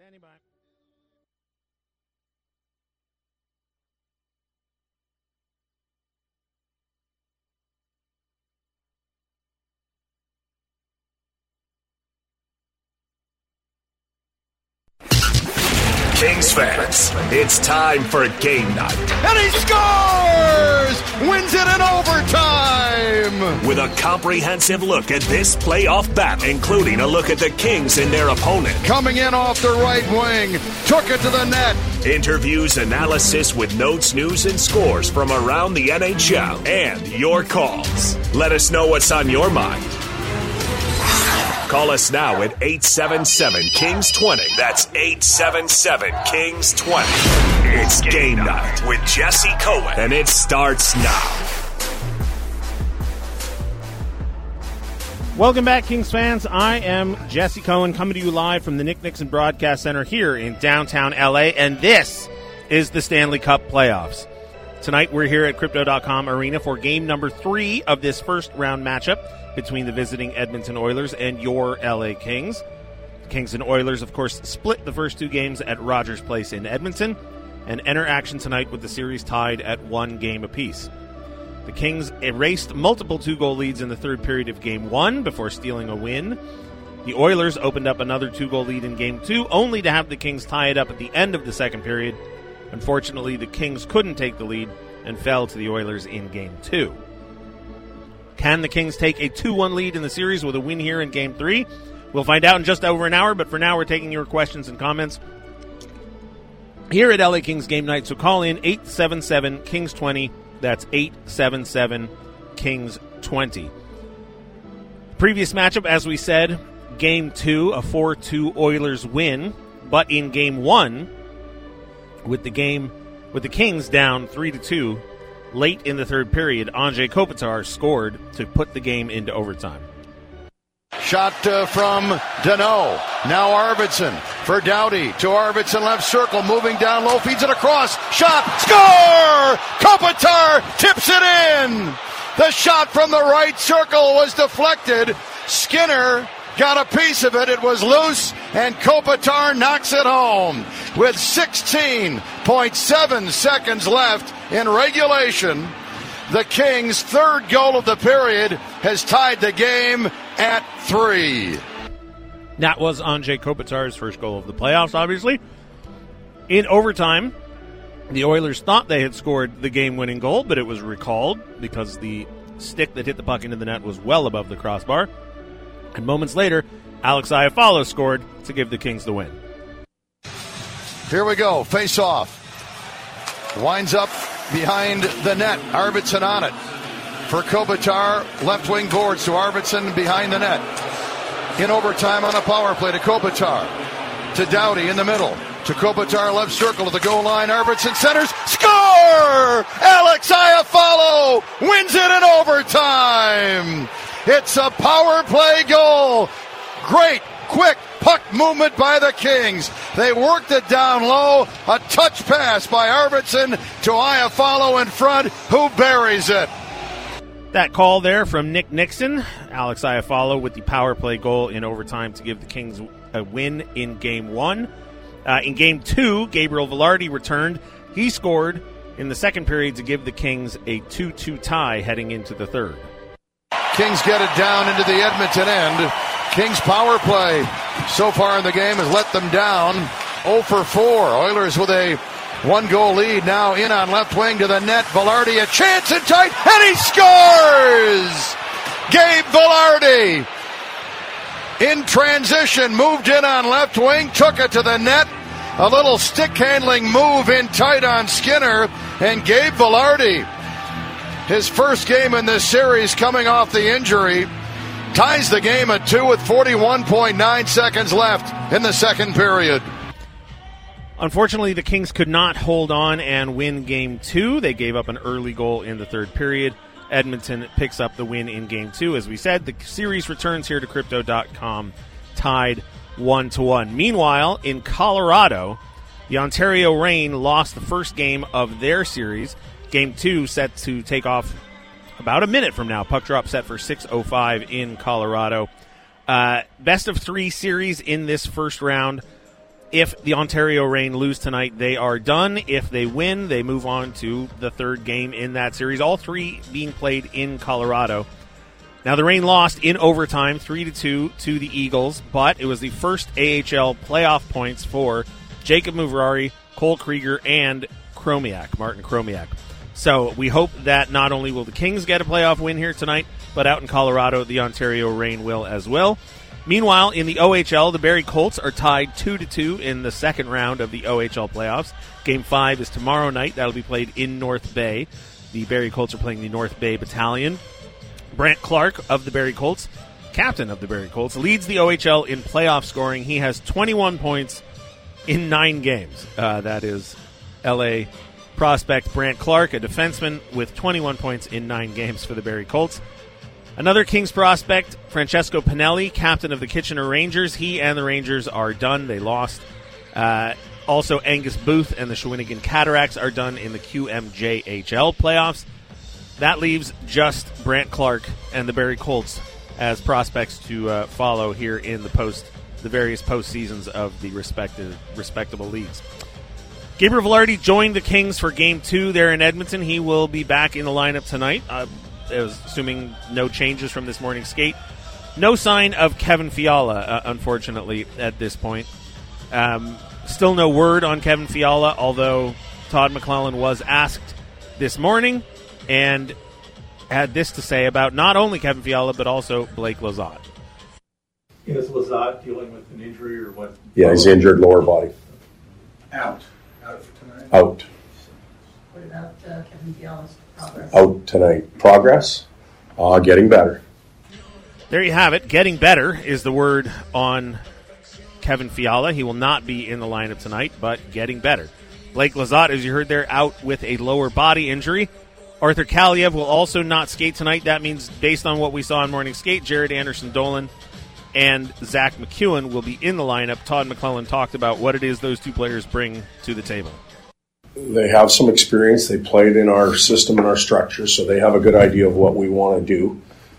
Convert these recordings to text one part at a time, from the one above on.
Standing by. Kings fans, it's time for game night. And he scores! Wins it in overtime! With a comprehensive look at this playoff battle, including a look at the Kings and their opponent. Coming in off the right wing, took it to the net. Interviews, analysis with notes, news, and scores from around the NHL. And your calls. Let us know what's on your mind. Call us now at 877-KINGS-20. That's 877-KINGS-20. It's game night with Jesse Cohen, and it starts now. Welcome back, Kings fans. I am Jesse Cohen, coming to you live from the Nick Nixon Broadcast Center here in downtown LA, and this is the Stanley Cup playoffs. Tonight we're here at Crypto.com Arena for game number 3 of this first round matchup between the visiting Edmonton Oilers and your LA Kings. The Kings and Oilers, of course, split the first 2 games at Rogers Place in Edmonton and enter action tonight with the series tied at 1 game apiece. The Kings erased multiple 2-goal leads in the third period of Game 1 before stealing a win. The Oilers opened up another 2-goal lead in Game 2, only to have the Kings tie it up at the end of the second period. Unfortunately, the Kings couldn't take the lead and fell to the Oilers in Game 2. Can the Kings take a 2-1 lead in the series with a win here in Game 3? We'll find out in just over an hour, but for now we're taking your questions and comments here at LA Kings Game Night. So call in 877-KINGS-20. That's 877-KINGS-20. Previous matchup, as we said, Game 2, a 4-2 Oilers win. But in Game 1, with the Kings down 3-2, late in the third period, Anze Kopitar scored to put the game into overtime. Shot from Danault. Now Arvidsson for Doughty. To Arvidsson, left circle, moving down low, feeds it across. Shot, score! Kopitar tips it in! The shot from the right circle was deflected. Skinner got a piece of it. It was loose, and Kopitar knocks it home. With 16.7 seconds left in regulation, the Kings' third goal of the period has tied the game at 3. That was Anze Kopitar's first goal of the playoffs, obviously. In overtime, the Oilers thought they had scored the game-winning goal, but it was recalled because the stick that hit the puck into the net was well above the crossbar. And moments later, Alex Iafallo scored to give the Kings the win. Here we go, face-off. Winds up behind the net. Arvidsson on it. For Kopitar, left wing boards to Arvidsson behind the net. In overtime on a power play to Kopitar. To Doughty in the middle. To Kopitar, left circle to the goal line. Arvidsson centers. Score! Alex Iafallo wins it in overtime. It's a power play goal. Great, quick puck movement by the Kings. They worked it down low. A touch pass by Arvidsson to Iafallo in front, who buries it. That call there from Nick Nixon. Alex Iafallo with the power play goal in overtime to give the Kings a win in Game 1. In Game 2, Gabriel Vilardi returned. He scored in the second period to give the Kings a 2-2 tie heading into the third. Kings get it down into the Edmonton end. Kings power play so far in the game has let them down 0 for 4. Oilers with a 1-goal lead now in on left wing to the net. Vilardi a chance in tight, and he scores! Gabe Vilardi in transition, moved in on left wing, took it to the net. A little stick handling move in tight on Skinner, and Gabe Vilardi, his first game in this series coming off the injury, ties the game at 2 with 41.9 seconds left in the second period. Unfortunately, the Kings could not hold on and win Game 2. They gave up an early goal in the third period. Edmonton picks up the win in Game 2. As we said, the series returns here to Crypto.com, tied 1-1. Meanwhile, in Colorado, the Ontario Reign lost the first game of their series. Game 2 set to take off about a minute from now. Puck drop set for 6:05 in Colorado. Best of 3 series in this first round. If the Ontario Reign lose tonight, they are done. If they win, they move on to the third game in that series, all three being played in Colorado. Now, the Reign lost in overtime 3-2 to the Eagles, but it was the first AHL playoff points for Jacob Muvrari, Cole Krieger, and Martin Chromiak. So we hope that not only will the Kings get a playoff win here tonight, but out in Colorado, the Ontario Reign will as well. Meanwhile, in the OHL, the Barrie Colts are tied 2-2 in the second round of the OHL playoffs. Game 5 is tomorrow night. That'll be played in North Bay. The Barrie Colts are playing the North Bay Battalion. Brant Clark of the Barrie Colts, captain of the Barrie Colts, leads the OHL in playoff scoring. He has 21 points in 9 games. That is LA prospect Brant Clark, a defenseman, with 21 points in 9 games for the Barrie Colts. Another Kings prospect, Francesco Pinelli, captain of the Kitchener Rangers. He and the Rangers are done. They lost. Also, Angus Booth and the Shawinigan Cataracts are done in the QMJHL playoffs. That leaves just Brant Clark and the Barrie Colts as prospects to follow here in the various postseasons of the respectable leagues. Gabriel Vilardi joined the Kings for Game 2 there in Edmonton. He will be back in the lineup tonight, assuming no changes from this morning's skate. No sign of Kevin Fiala, unfortunately, at this point. Still no word on Kevin Fiala, although Todd McClellan was asked this morning and had this to say about not only Kevin Fiala, but also Blake Lizotte. Is Lizotte dealing with an injury or what? Yeah, he's injured lower body. Out for tonight? Out. What about Kevin Fiala's progress? Out tonight. Progress? Getting better. There you have it. Getting better is the word on Kevin Fiala. He will not be in the lineup tonight, but getting better. Blake Lizotte, as you heard there, out with a lower body injury. Arthur Kaliev will also not skate tonight. That means, based on what we saw in morning skate, Jared Anderson-Dolan and Zach McEwen will be in the lineup. Todd McClellan talked about what it is those two players bring to the table. They have some experience. They played in our system and our structure, so they have a good idea of what we want to do.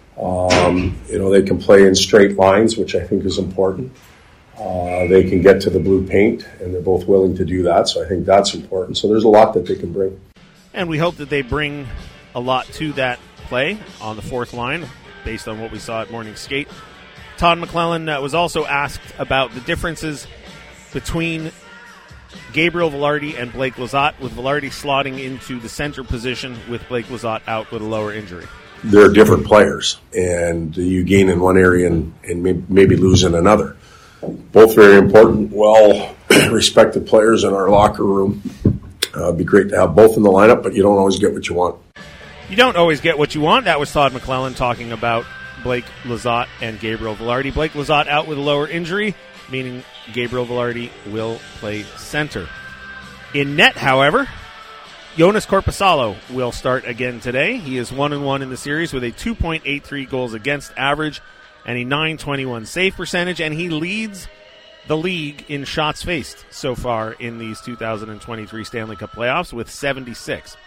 They can play in straight lines, which I think is important. They can get to the blue paint, and they're both willing to do that, so I think that's important. So there's a lot that they can bring. And we hope that they bring a lot to that play on the fourth line, based on what we saw at morning skate. Todd McClellan was also asked about the differences between Gabriel Vilardi and Blake Lizotte, with Vilardi slotting into the center position with Blake Lizotte out with a lower injury. They're different players, and you gain in one area and maybe lose in another. Both very important, well-respected players in our locker room. It'd be great to have both in the lineup, but you don't always get what you want. You don't always get what you want. That was Todd McClellan talking about Blake Lizotte and Gabriel Vilardi. Blake Lizotte out with a lower injury, meaning Gabriel Vilardi will play center. In net, however, Jonas Korpisalo will start again today. He is 1-1 in the series with a 2.83 goals against average and a .921 save percentage, and he leads the league in shots faced so far in these 2023 Stanley Cup playoffs with 76.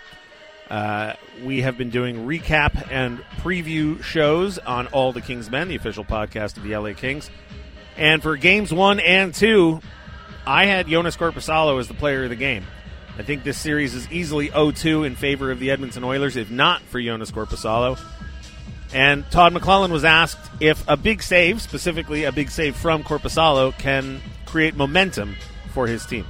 We have been doing recap and preview shows on All the Kings Men, the official podcast of the LA Kings. And for games 1 and 2, I had Jonas Korpisalo as the player of the game. I think this series is easily 0-2 in favor of the Edmonton Oilers, if not for Jonas Korpisalo. And Todd McClellan was asked if a big save, specifically a big save from Korpisalo, can create momentum for his team.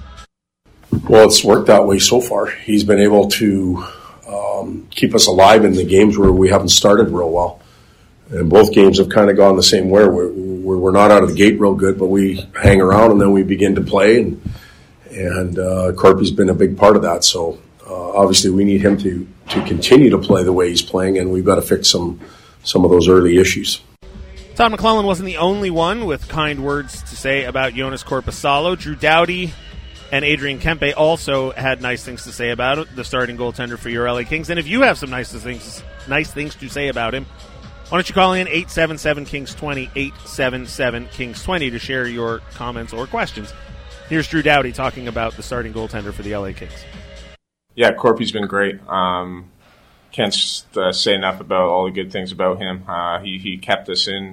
Well, it's worked that way so far. He's been able to keep us alive in the games where we haven't started real well. And both games have kind of gone the same way. We're not out of the gate real good, but we hang around and then we begin to play. And Corpy's been a big part of that. So obviously we need him to continue to play the way he's playing, and we've got to fix some of those early issues. Todd McClellan wasn't the only one with kind words to say about Jonas Korpisalo. Drew Doughty and Adrian Kempe also had nice things to say about it, the starting goaltender for your LA Kings. And if you have some nice things to say about him, why don't you call in 877-KINGS-20, 877-KINGS-20 to share your comments or questions. Here's Drew Doughty talking about the starting goaltender for the LA Kings. Yeah, Corpy's been great. Can't say enough about all the good things about him. He kept us in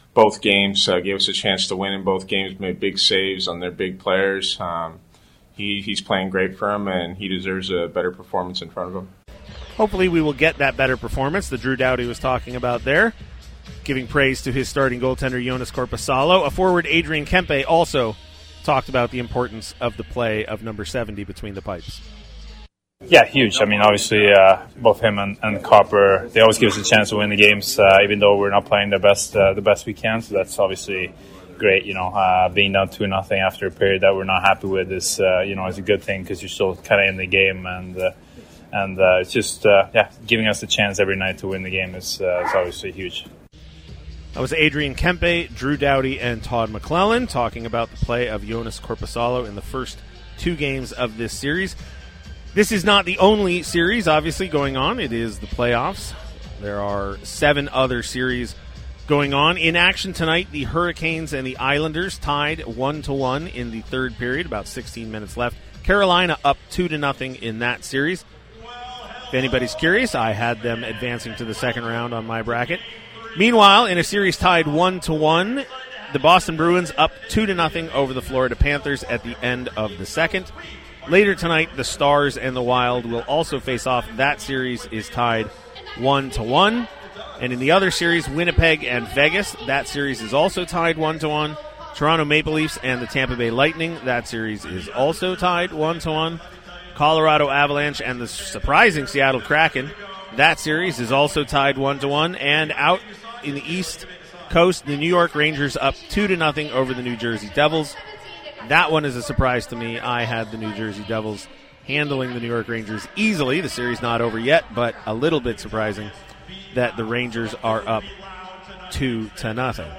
both games, gave us a chance to win in both games, made big saves on their big players. He's playing great for him, and he deserves a better performance in front of him. Hopefully we will get that better performance that Drew Doughty was talking about there, giving praise to his starting goaltender, Joonas Korpisalo. A forward, Adrian Kempe, also talked about the importance of the play of number 70 between the pipes. Yeah, huge. I mean, obviously, both him and Copper, they always give us a chance to win the games, even though we're not playing the best we can. So that's obviously great. Being down 2-0 after a period that we're not happy with is a good thing because you're still kind of in the game, and it's just giving us a chance every night to win the game is obviously huge. That was Adrian Kempe, Drew Doughty, and Todd McClellan talking about the play of Joonas Korpisalo in the first 2 games of this series. This is not the only series, obviously, going on. It is the playoffs. There are 7 other series going on. In action tonight, the Hurricanes and the Islanders tied 1-1 in the third period, about 16 minutes left. Carolina up 2-0 in that series. If anybody's curious, I had them advancing to the second round on my bracket. Meanwhile, in a series tied 1-1, the Boston Bruins up 2-0 over the Florida Panthers at the end of the second. Later tonight, the Stars and the Wild will also face off. That series is tied 1-1. And in the other series, Winnipeg and Vegas, that series is also tied 1-1. Toronto Maple Leafs and the Tampa Bay Lightning, that series is also tied 1-1. Colorado Avalanche and the surprising Seattle Kraken, that series is also tied 1-1. And out in the East Coast, the New York Rangers up 2-0 over the New Jersey Devils. That one is a surprise to me. I had the New Jersey Devils handling the New York Rangers easily. The series not over yet, but a little bit surprising that the Rangers are up 2-0.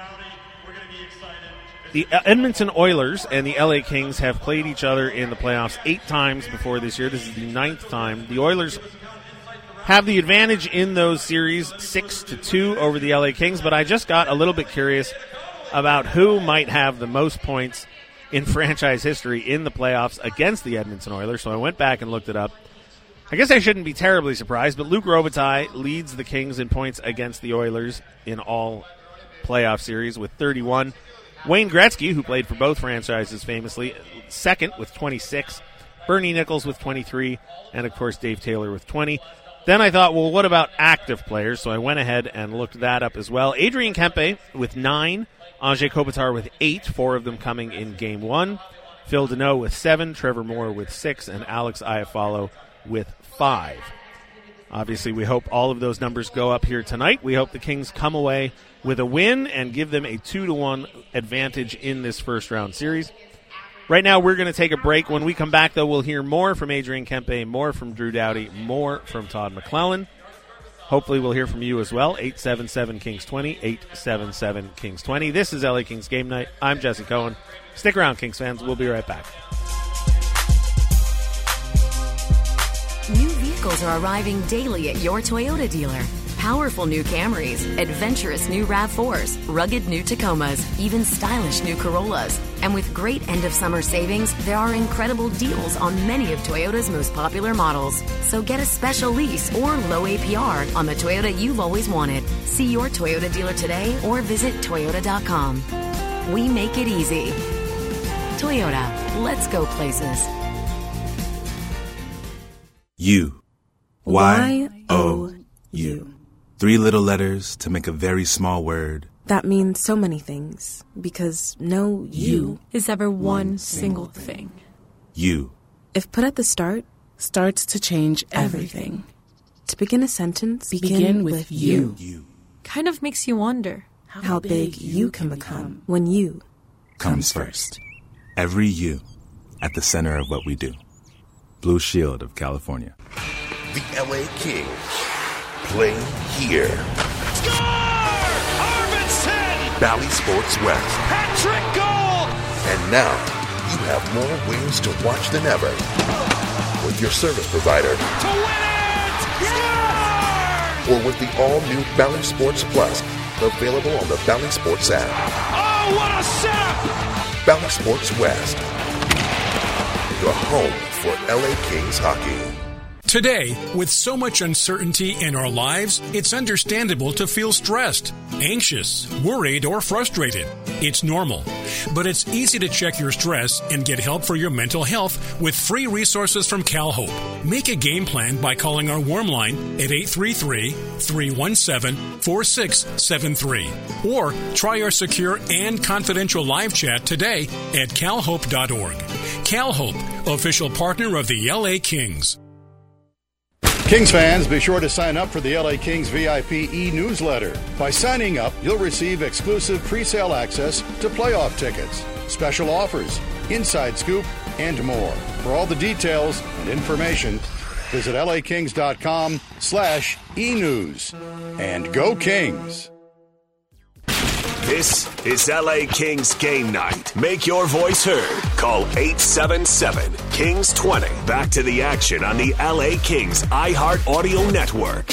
The Edmonton Oilers and the LA Kings have played each other in the playoffs 8 times before this year. This is the 9th time. The Oilers have the advantage in those series 6-2 over the LA Kings, but I just got a little bit curious about who might have the most points in franchise history in the playoffs against the Edmonton Oilers, so I went back and looked it up. I guess I shouldn't be terribly surprised, but Luc Robitaille leads the Kings in points against the Oilers in all playoff series with 31. Wayne Gretzky, who played for both franchises famously, second with 26. Bernie Nichols with 23, and of course Dave Taylor with 20. Then I thought, well, what about active players? So I went ahead and looked that up as well. Adrian Kempe with 9. Anze Kopitar with 8, 4 of them coming in Game 1. Phil Deneau with 7, Trevor Moore with 6, and Alex Iafallo with 5. Obviously, we hope all of those numbers go up here tonight. We hope the Kings come away with a win and give them a 2-1 advantage in this first-round series. Right now, we're going to take a break. When we come back, though, we'll hear more from Adrian Kempe, more from Drew Doughty, more from Todd McClellan. Hopefully we'll hear from you as well. 877-KINGS-20, 877-KINGS-20. This is LA Kings Game Night. I'm Jesse Cohen. Stick around, Kings fans. We'll be right back. New vehicles are arriving daily at your Toyota dealer. Powerful new Camrys, adventurous new RAV4s, rugged new Tacomas, even stylish new Corollas. And with great end-of-summer savings, there are incredible deals on many of Toyota's most popular models. So get a special lease or low APR on the Toyota you've always wanted. See your Toyota dealer today or visit Toyota.com. We make it easy. Toyota, let's go places. U. Y-O-U. 3 little letters to make a very small word. That means so many things, because no you is ever one single thing. You. If put at the start, starts to change everything. To begin a sentence, begin with you. Kind of makes you wonder how big you can become when you comes first. Every you at the center of what we do. Blue Shield of California. The LA Kings play here. Score! Arvidsson! Bally Sports West. Hat-trick goal! And now, you have more ways to watch than ever with your service provider. To win it! Scores! Or with the all-new Bally Sports Plus, available on the Bally Sports app. Oh, what a setup! Bally Sports West. Your home for LA Kings hockey. Today, with so much uncertainty in our lives, it's understandable to feel stressed, anxious, worried, or frustrated. It's normal. But it's easy to check your stress and get help for your mental health with free resources from CalHope. Make a game plan by calling our warm line at 833-317-4673. Or try our secure and confidential live chat today at calhope.org. CalHope, official partner of the LA Kings. Kings fans, be sure to sign up for the LA Kings VIP e-newsletter. By signing up, you'll receive exclusive pre-sale access to playoff tickets, special offers, inside scoop, and more. For all the details and information, visit lakings.com/e-news. And go Kings! This is LA Kings Game Night. Make your voice heard. Call 877-KINGS-20. Back to the action on the LA Kings iHeart Audio Network.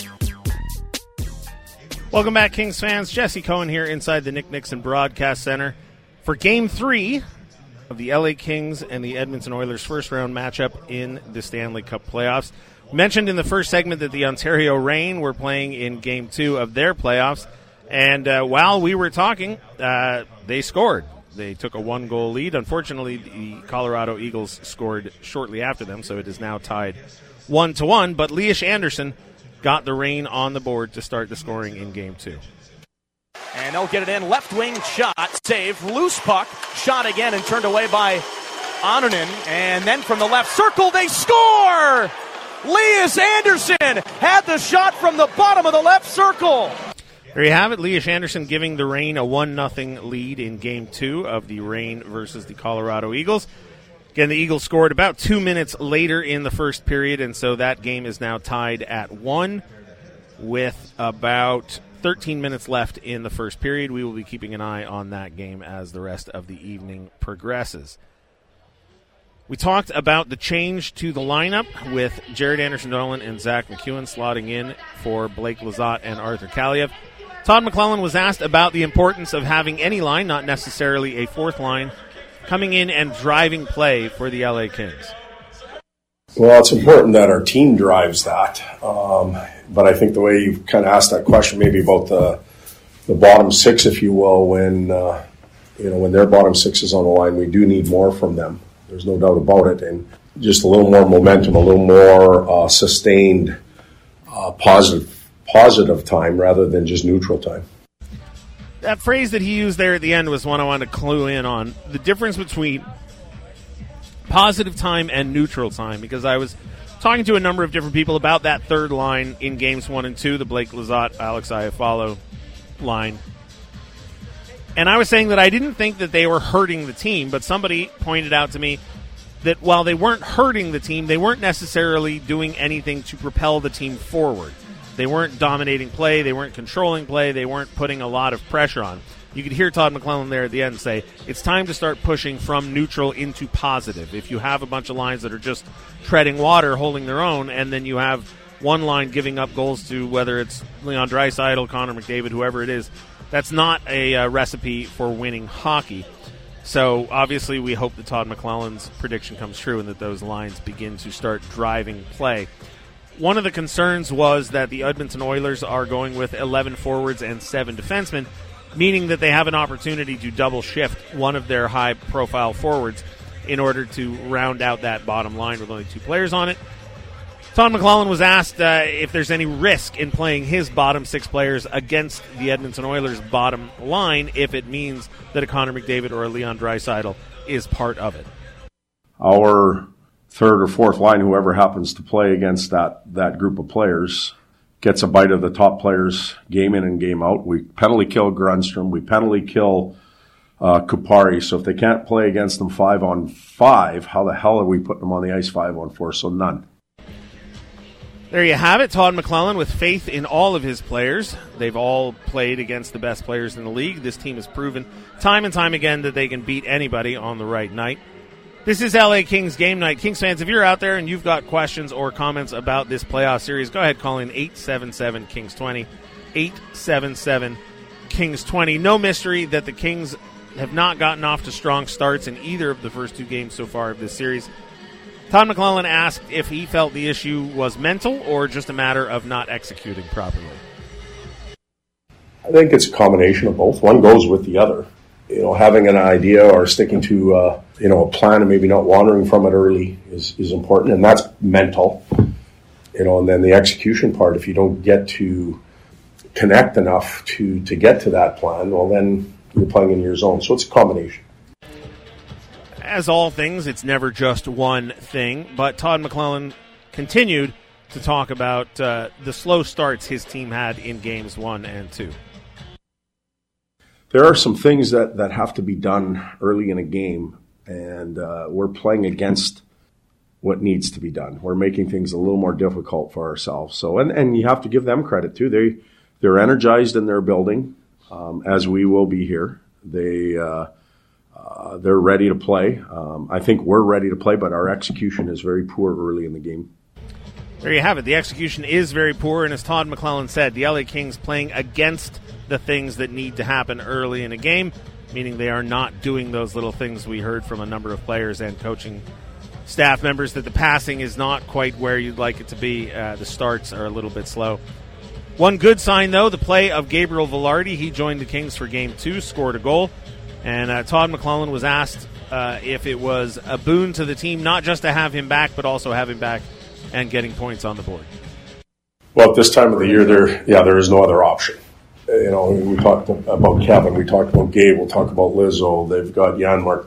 Welcome back, Kings fans. Jesse Cohen here inside the Nick Nixon Broadcast Center for Game 3 of the LA Kings and the Edmonton Oilers first-round matchup in the Stanley Cup playoffs. Mentioned in the first segment that the Ontario Reign were playing in Game 2 of their playoffs. And while we were talking, they scored. They took a one-goal lead. Unfortunately, the Colorado Eagles scored shortly after them, so it is now tied 1-1. But Lias Andersson got the Reign on the board to start the scoring in Game 2. And they'll get it in. Left wing shot, save, loose puck, shot again and turned away by Annunen. And then from the left circle, they score! Lias Andersson had the shot from the bottom of the left circle. There you have it, Lias Andersson giving the Reign a 1-0 lead in Game 2 of the Reign versus the Colorado Eagles. Again, the Eagles scored about 2 minutes later in the first period, and so that game is now tied at 1 with about 13 minutes left in the first period. We will be keeping an eye on that game as the rest of the evening progresses. We talked about the change to the lineup with Jared Anderson-Dolan and Zach McEwen slotting in for Blake Lizotte and Arthur Kaliev. Todd McLellan was asked about the importance of having any line, not necessarily a fourth line, coming in and driving play for the LA Kings. Well, it's important that our team drives that. But I think the way you kind of asked that question, maybe about the bottom six, if you will, when their bottom six is on the line, we do need more from them. There's no doubt about it. And just a little more momentum, a little more sustained positive time rather than just neutral time. That phrase that he used there at the end was one I wanted to clue in on. The difference between positive time and neutral time, because I was talking to a number of different people about that third line in Games 1 and 2, the Blake Lizotte, Alex Iafallo line. And I was saying that I didn't think that they were hurting the team, but somebody pointed out to me that while they weren't hurting the team, they weren't necessarily doing anything to propel the team forward. They weren't dominating play. They weren't controlling play. They weren't putting a lot of pressure on. You could hear Todd McLellan there at the end say, it's time to start pushing from neutral into positive. If you have a bunch of lines that are just treading water, holding their own, and then you have one line giving up goals to whether it's Leon Draisaitl, Connor McDavid, whoever it is, that's not a recipe for winning hockey. So obviously we hope that Todd McLellan's prediction comes true and that those lines begin to start driving play. One of the concerns was that the Edmonton Oilers are going with 11 forwards and 7 defensemen, meaning that they have an opportunity to double shift one of their high-profile forwards in order to round out that bottom line with only 2 players on it. Todd McLellan was asked if there's any risk in playing his bottom 6 players against the Edmonton Oilers' bottom line if it means that a Connor McDavid or a Leon Draisaitl is part of it. Our third or fourth line, whoever happens to play against that group of players, gets a bite of the top players game in and game out. We penalty kill Grundstrom. We penalty kill Kupari. So if they can't play against them 5-on-5, how the hell are we putting them on the ice 5-on-4? So none. There you have it. Todd McLellan with faith in all of his players. They've all played against the best players in the league. This team has proven time and time again that they can beat anybody on the right night. This is LA Kings Game Night. Kings fans, if you're out there and you've got questions or comments about this playoff series, go ahead, call in 877-KINGS-20, 877-KINGS-20. No mystery that the Kings have not gotten off to strong starts in either of the first 2 games so far of this series. Todd McLellan asked if he felt the issue was mental or just a matter of not executing properly. I think it's a combination of both. One goes with the other. Having an idea or sticking to a plan and maybe not wandering from it early is important, and that's mental. And then the execution part, if you don't get to connect enough to get to that plan, well, then you're playing in your zone. So it's a combination. As all things, it's never just one thing, but Todd McLellan continued to talk about the slow starts his team had in games 1 and 2. There are some things that have to be done early in a game, and we're playing against what needs to be done. We're making things a little more difficult for ourselves. So, and you have to give them credit too. They're energized in their building, as we will be here. They're ready to play. I think we're ready to play, but our execution is very poor early in the game. There you have it. The execution is very poor, and as Todd McLellan said, the LA Kings playing against the things that need to happen early in a game, meaning they are not doing those little things we heard from a number of players and coaching staff members, that the passing is not quite where you'd like it to be. The starts are a little bit slow. One good sign, though, the play of Gabriel Vilardi. He joined the Kings for Game 2, scored a goal, and Todd McLellan was asked if it was a boon to the team, not just to have him back, but also have him back and getting points on the board. Well, at this time of the year, there is no other option. We talked about Kevin, we talked about Gabe, we'll talk about Lizzo. They've got Janmark,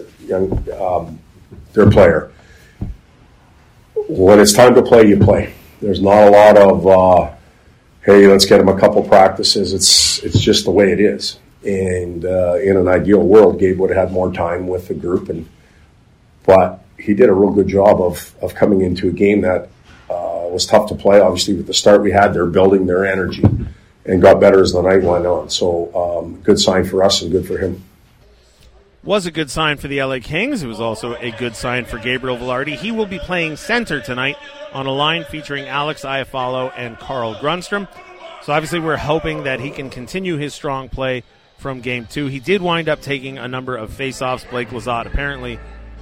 their player. When it's time to play, you play. There's not a lot of, hey, let's get him a couple practices. It's just the way it is. And in an ideal world, Gabe would have had more time with the group, but he did a real good job of coming into a game that was tough to play. Obviously, with the start we had, they're building their energy and got better as the night went on. So good sign for us and good for him. Was a good sign for the LA Kings. It was also a good sign for Gabriel Vilardi. He will be playing center tonight on a line featuring Alex Iafallo and Carl Grundstrom. So obviously we're hoping that he can continue his strong play from Game 2. He did wind up taking a number of face-offs. Blake Lizotte apparently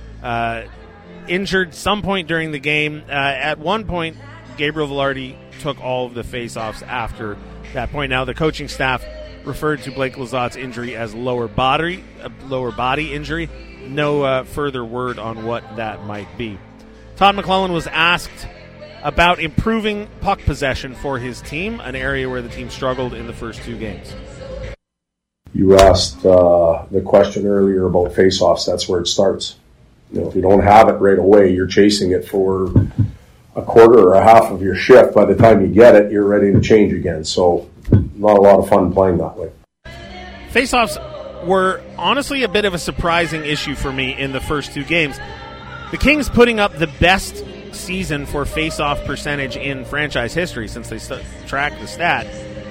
injured some point during the game. At one point, Gabriel Vilardi took all of the face-offs after that point. Now, the coaching staff referred to Blake Lizotte's injury as lower body injury. No further word on what that might be. Todd McLellan was asked about improving puck possession for his team, an area where the team struggled in the first 2 games. You asked the question earlier about face-offs. That's where it starts. If you don't have it right away, you're chasing it for a quarter or a half of your shift. By the time you get it, you're ready to change again. So not a lot of fun playing that way. Face-offs were honestly a bit of a surprising issue for me in the first 2 games. The Kings putting up the best season for face-off percentage in franchise history since they tracked the stat.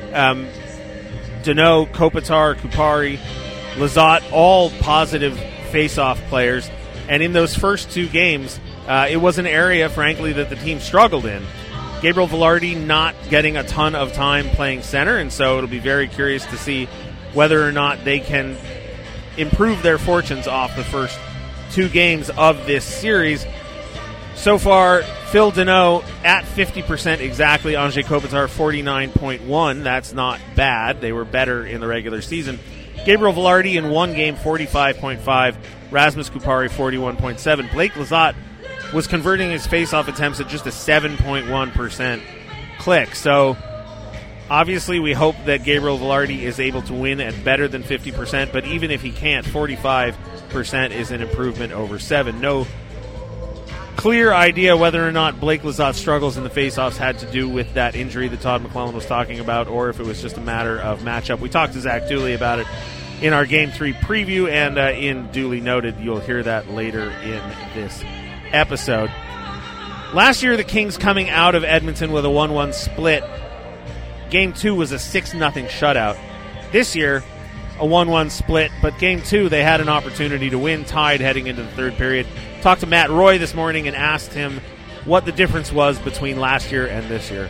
Danault, Kopitar, Kupari, Lizotte, all positive face-off players. And in those first 2 games, it was an area, frankly, that the team struggled in. Gabriel Vilardi not getting a ton of time playing center, and so it'll be very curious to see whether or not they can improve their fortunes off the first 2 games of this series. So far, Phil Danault at 50% exactly. Anze Kopitar 49.1. That's not bad. They were better in the regular season. Gabriel Vilardi in 1 game, 45.5. Rasmus Kupari, 41.7. Blake Lizotte was converting his face-off attempts at just a 7.1% click. So, obviously, we hope that Gabriel Vilardi is able to win at better than 50%, but even if he can't, 45% is an improvement over 7. No clear idea whether or not Blake Lizotte's struggles in the face-offs had to do with that injury that Todd McLellan was talking about, or if it was just a matter of matchup. We talked to Zach Dooley about it in our Game 3 preview, and in Dooley Noted, you'll hear that later in this episode. Last year, the Kings coming out of Edmonton with a 1-1 split. Game 2 was a 6-0 shutout. This year, a 1-1 split, but Game 2, they had an opportunity to win, tied heading into the third period. Talked to Matt Roy this morning and asked him what the difference was between last year and this year.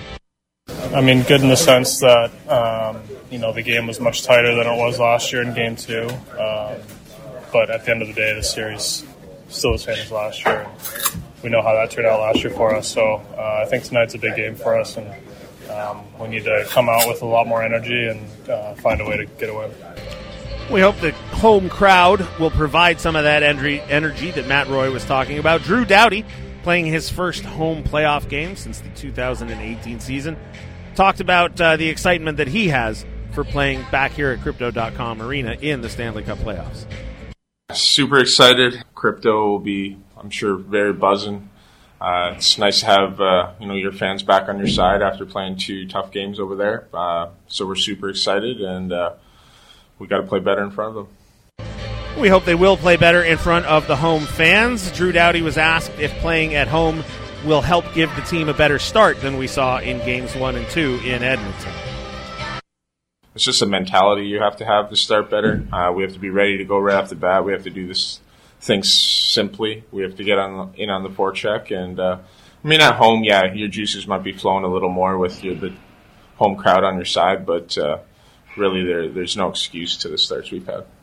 I mean, good in the sense that, the game was much tighter than it was last year in Game 2. But at the end of the day, the series still the same as last year. We know how that turned out last year for us, so I think tonight's a big game for us, and we need to come out with a lot more energy and find a way to get a win. We hope the home crowd will provide some of that energy that Matt Roy was talking about. Drew Doughty, playing his first home playoff game since the 2018 season, talked about the excitement that he has for playing back here at Crypto.com Arena in the Stanley Cup playoffs. Super excited. Crypto will be, I'm sure, very buzzing. It's nice to have your fans back on your side after playing 2 tough games over there. So we're super excited, and we got to play better in front of them. We hope they will play better in front of the home fans. Drew Doughty was asked if playing at home will help give the team a better start than we saw in games 1 and 2 in Edmonton. It's just a mentality you have to start better. We have to be ready to go right off the bat. We have to do things simply. We have to get in on the forecheck. And at home, your juices might be flowing a little more with the home crowd on your side, but really there's no excuse to the starts we've had.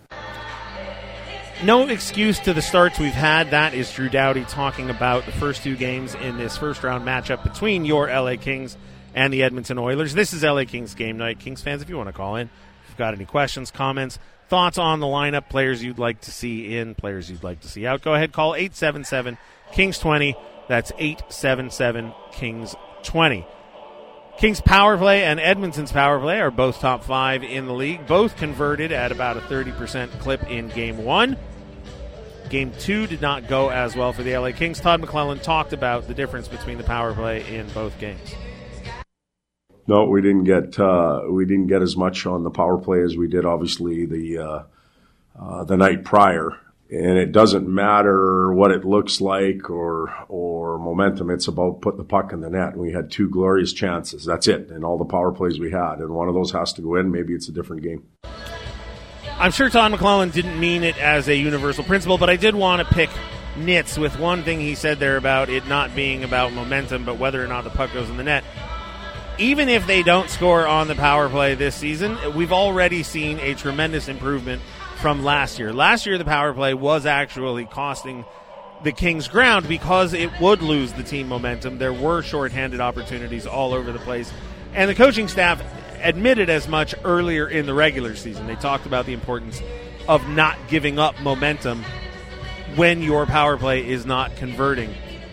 No excuse to the starts we've had. That is Drew Doughty talking about the first 2 games in this first-round matchup between your LA Kings and the Edmonton Oilers. This is LA Kings game night. Kings fans, if you want to call in, if you've got any questions, comments, thoughts on the lineup, players you'd like to see in, players you'd like to see out, go ahead, call 877-KINGS-20. That's 877-KINGS-20. Kings' power play and Edmonton's power play are both top 5 in the league. Both converted at about a 30% clip in Game 1. Game 2 did not go as well for the LA Kings. Todd McLellan talked about the difference between the power play in both games. No, we didn't get as much on the power play as we did, obviously, the night prior. And it doesn't matter what it looks like or momentum. It's about putting the puck in the net. And we had 2 glorious chances. That's it. And all the power plays we had. And one of those has to go in. Maybe it's a different game. I'm sure Todd McLellan didn't mean it as a universal principle, but I did want to pick nits with one thing he said there about it not being about momentum, but whether or not the puck goes in the net. Even if they don't score on the power play this season, we've already seen a tremendous improvement from last year. Last year, the power play was actually costing the Kings ground because it would lose the team momentum. There were shorthanded opportunities all over the place. And the coaching staff admitted as much earlier in the regular season. They talked about the importance of not giving up momentum when your power play is not converting.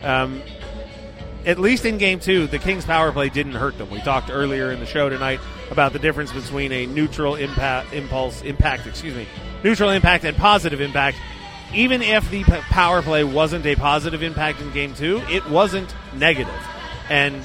At least in Game 2, the Kings' power play didn't hurt them. We talked earlier in the show tonight about the difference between a neutral impact and positive impact. Even if the power play wasn't a positive impact in Game 2, it wasn't negative. And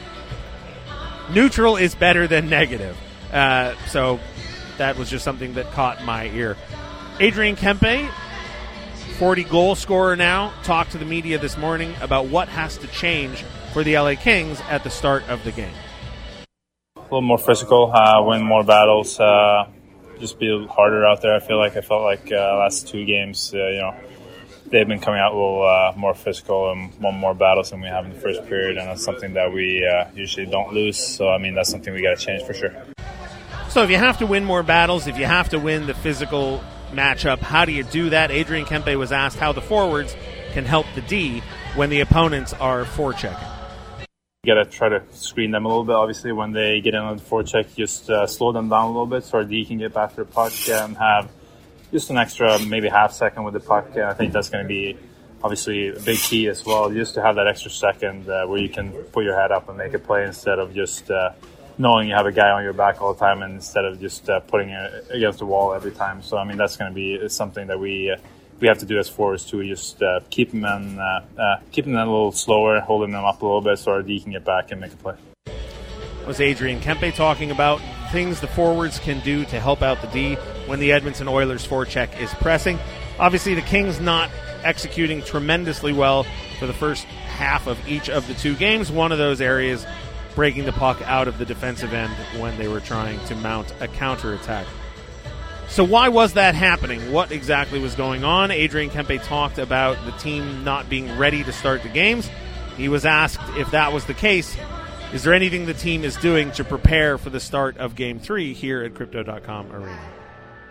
neutral is better than negative. So that was just something that caught my ear. Adrian Kempe, 40-goal scorer now, talked to the media this morning about what has to change for the LA Kings at the start of the game. A little more physical, win more battles, just be a little harder out there. I felt like last 2 games, they've been coming out a little more physical and won more battles than we have in the first period, and that's something that we usually don't lose. So, that's something we got to change for sure. So if you have to win more battles, if you have to win the physical matchup, how do you do that? Adrian Kempe was asked how the forwards can help the D when the opponents are forechecking. You got to try to screen them a little bit. Obviously, when they get in on the forecheck, just slow them down a little bit so our D can get back to the puck and have just an extra maybe half second with the puck. I think that's going to be obviously a big key as well, just to have that extra second where you can put your head up and make a play instead of just knowing you have a guy on your back all the time and instead of just putting it against the wall every time. So, that's going to be something that we have to do as forwards too, just keep them a little slower, holding them up a little bit so our D can get back and make a play. That was Adrian Kempe talking about things the forwards can do to help out the D when the Edmonton Oilers forecheck is pressing. Obviously, the Kings not executing tremendously well for the first half of each of the 2 games. One of those areas breaking the puck out of the defensive end when they were trying to mount a counterattack. So why was that happening? What exactly was going on? Adrian Kempe talked about the team not being ready to start the games. He was asked if that was the case, is there anything the team is doing to prepare for the start of Game 3 here at Crypto.com Arena?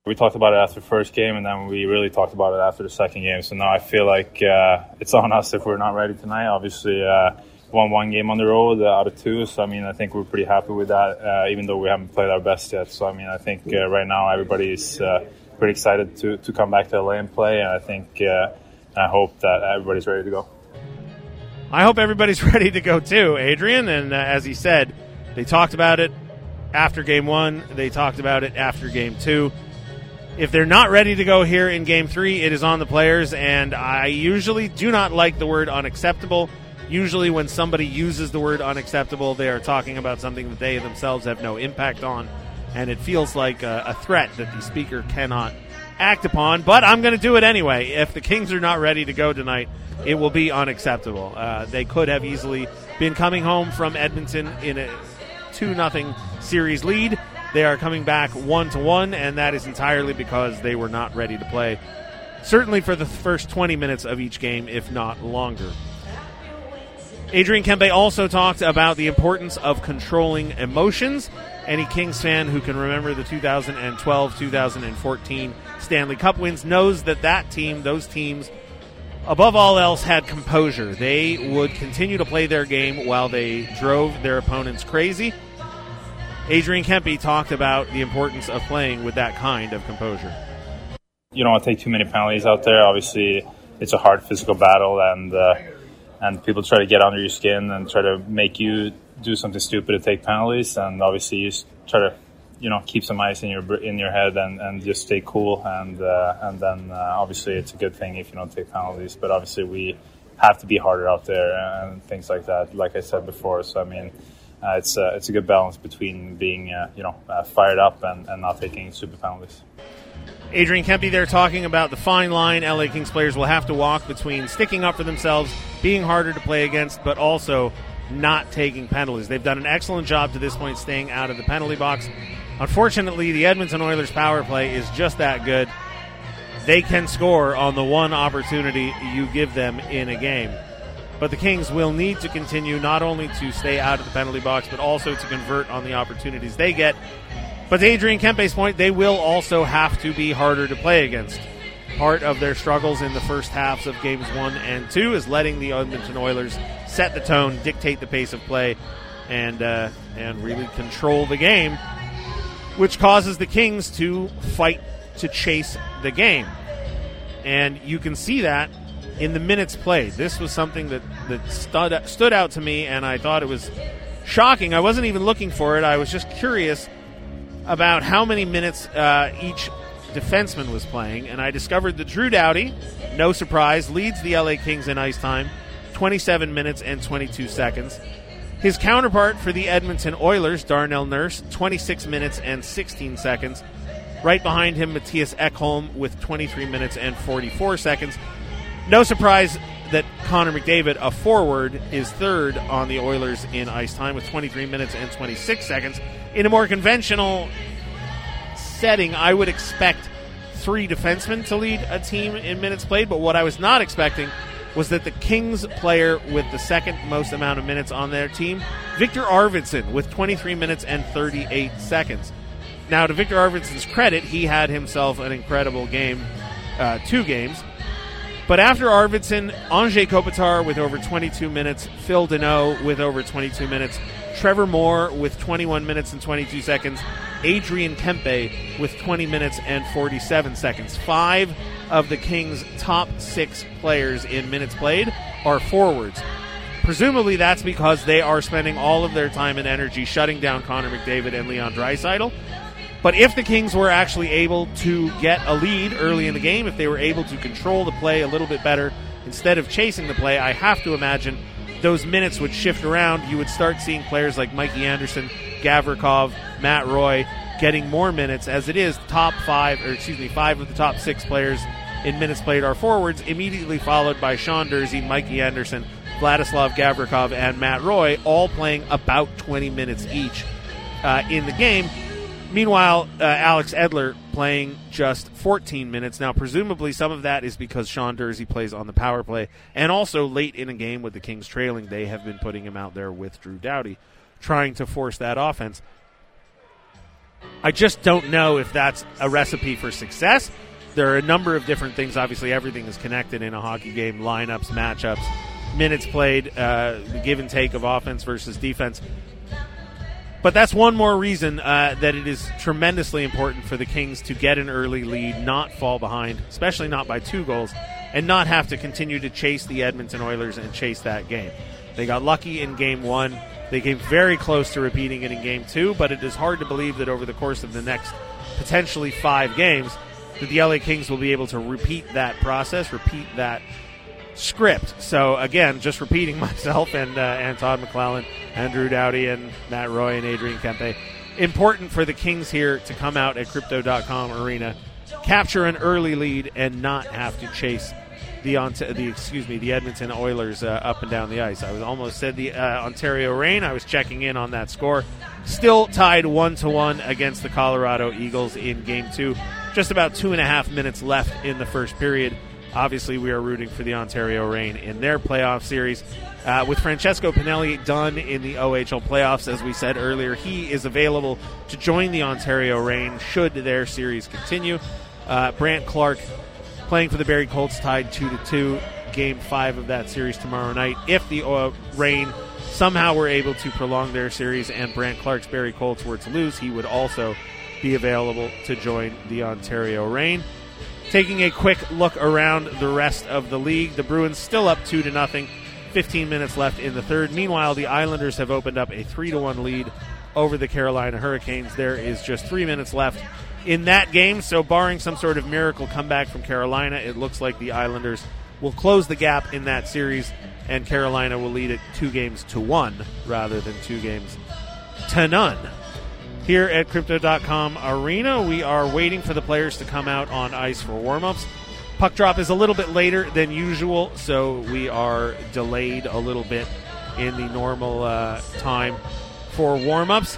We talked about it after the first game, and then we really talked about it after the second game. So now I feel like it's on us if we're not ready tonight. Obviously, won one game on the road out of 2. So, I think we're pretty happy with that, even though we haven't played our best yet. So, I think right now everybody's pretty excited to come back to LA and play. And I think I hope that everybody's ready to go. I hope everybody's ready to go too, Adrian. And as he said, they talked about it after Game 1. They talked about it after Game 2. If they're not ready to go here in Game 3, it is on the players, and I usually do not like the word unacceptable. Usually when somebody uses the word unacceptable, they are talking about something that they themselves have no impact on, and it feels like a threat that the speaker cannot act upon, but I'm going to do it anyway. If the Kings are not ready to go tonight, it will be unacceptable. They could have easily been coming home from Edmonton in a 2-0 series lead. They are coming back 1-1, and that is entirely because they were not ready to play, certainly for the first 20 minutes of each game, if not longer. Adrian Kempe also talked about the importance of controlling emotions. Any Kings fan who can remember the 2012-2014 Stanley Cup wins knows that team, those teams, above all else, had composure. They would continue to play their game while they drove their opponents crazy. Adrian Kempe talked about the importance of playing with that kind of composure. You don't want to take too many penalties out there. Obviously, it's a hard physical battle, and people try to get under your skin and try to make you do something stupid to take penalties. And obviously, you just try to, keep some ice in your head and just stay cool. And then obviously, it's a good thing if you don't take penalties. But obviously, we have to be harder out there and things like that. Like I said before, so it's a good balance between being fired up and not taking stupid penalties. Adrian Kempe there talking about the fine line LA Kings players will have to walk between sticking up for themselves, being harder to play against, but also not taking penalties. They've done an excellent job to this point staying out of the penalty box. Unfortunately, the Edmonton Oilers power play is just that good. They can score on the one opportunity you give them in a game. But the Kings will need to continue not only to stay out of the penalty box, but also to convert on the opportunities they get. But to Adrian Kempe's point, they will also have to be harder to play against. Part of their struggles in the first halves of Games 1 and 2 is letting the Edmonton Oilers set the tone, dictate the pace of play, and really control the game, which causes the Kings to fight to chase the game. And you can see that in the minutes played. This was something that stood out to me, and I thought it was shocking. I wasn't even looking for it. I was just curious about how many minutes each defenseman was playing, and I discovered that Drew Doughty, no surprise, leads the LA Kings in ice time, 27 minutes and 22 seconds. His counterpart for the Edmonton Oilers, Darnell Nurse, 26 minutes and 16 seconds. Right behind him, Matthias Ekholm with 23 minutes and 44 seconds. No surprise that Connor McDavid, a forward, is third on the Oilers in ice time with 23 minutes and 26 seconds. In a more conventional setting, I would expect 3 defensemen to lead a team in minutes played, but what I was not expecting was that the Kings player with the second most amount of minutes on their team, Victor Arvidsson, with 23 minutes and 38 seconds. Now, to Victor Arvidsson's credit, he had himself an incredible game, 2 games. But after Arvidsson, Anze Kopitar with over 22 minutes, Phil Deneau with over 22 minutes, Trevor Moore with 21 minutes and 22 seconds, Adrian Kempe with 20 minutes and 47 seconds. 5 of the Kings' top 6 players in minutes played are forwards. Presumably that's because they are spending all of their time and energy shutting down Connor McDavid and Leon Draisaitl. But if the Kings were actually able to get a lead early in the game, if they were able to control the play a little bit better instead of chasing the play, I have to imagine those minutes would shift around. You would start seeing players like Mikey Anderson, Gavrikov, Matt Roy getting more minutes. As it is, 5 of the top 6 players in minutes played are forwards, immediately followed by Sean Durzi, Mikey Anderson, Vladislav Gavrikov, and Matt Roy, all playing about 20 minutes each in the game. Meanwhile, Alex Edler playing just 14 minutes. Now, presumably some of that is because Sean Durzi plays on the power play, and also late in a game with the Kings trailing, they have been putting him out there with Drew Doughty, trying to force that offense. I just don't know if that's a recipe for success. There are a number of different things. Obviously, everything is connected in a hockey game. Lineups, matchups, minutes played, the give and take of offense versus defense. But that's one more reason that it is tremendously important for the Kings to get an early lead, not fall behind, especially not by 2 goals, and not have to continue to chase the Edmonton Oilers and chase that game. They got lucky in Game 1. They came very close to repeating it in Game 2, but it is hard to believe that over the course of the next potentially 5 games that the LA Kings will be able to repeat that process, repeat that script. So, again, just repeating myself and Todd McClellan and Drew Doughty and Matt Roy and Adrian Kempe. Important for the Kings here to come out at Crypto.com Arena, capture an early lead, and not have to chase the Edmonton Oilers up and down the ice. I was almost said the Ontario Reign. I was checking in on that score. Still tied 1-1 against the Colorado Eagles in Game 2. Just about 2.5 minutes left in the first period. Obviously, we are rooting for the Ontario Reign in their playoff series. With Francesco Pinelli done in the OHL playoffs, as we said earlier, he is available to join the Ontario Reign should their series continue. Brant Clark playing for the Barrie Colts, tied 2-2. Game 5 of that series tomorrow night. If the Reign somehow were able to prolong their series and Brant Clark's Barrie Colts were to lose, he would also be available to join the Ontario Reign. Taking a quick look around the rest of the league, the Bruins still up 2-0, 15 minutes left in the third. Meanwhile, the Islanders have opened up a 3-1 lead over the Carolina Hurricanes. There is just 3 minutes left in that game, so barring some sort of miracle comeback from Carolina, it looks like the Islanders will close the gap in that series, and Carolina will lead it 2-1 rather than 2-0. Here at Crypto.com Arena, we are waiting for the players to come out on ice for warm-ups. Puck drop is a little bit later than usual, so we are delayed a little bit in the normal time for warm-ups.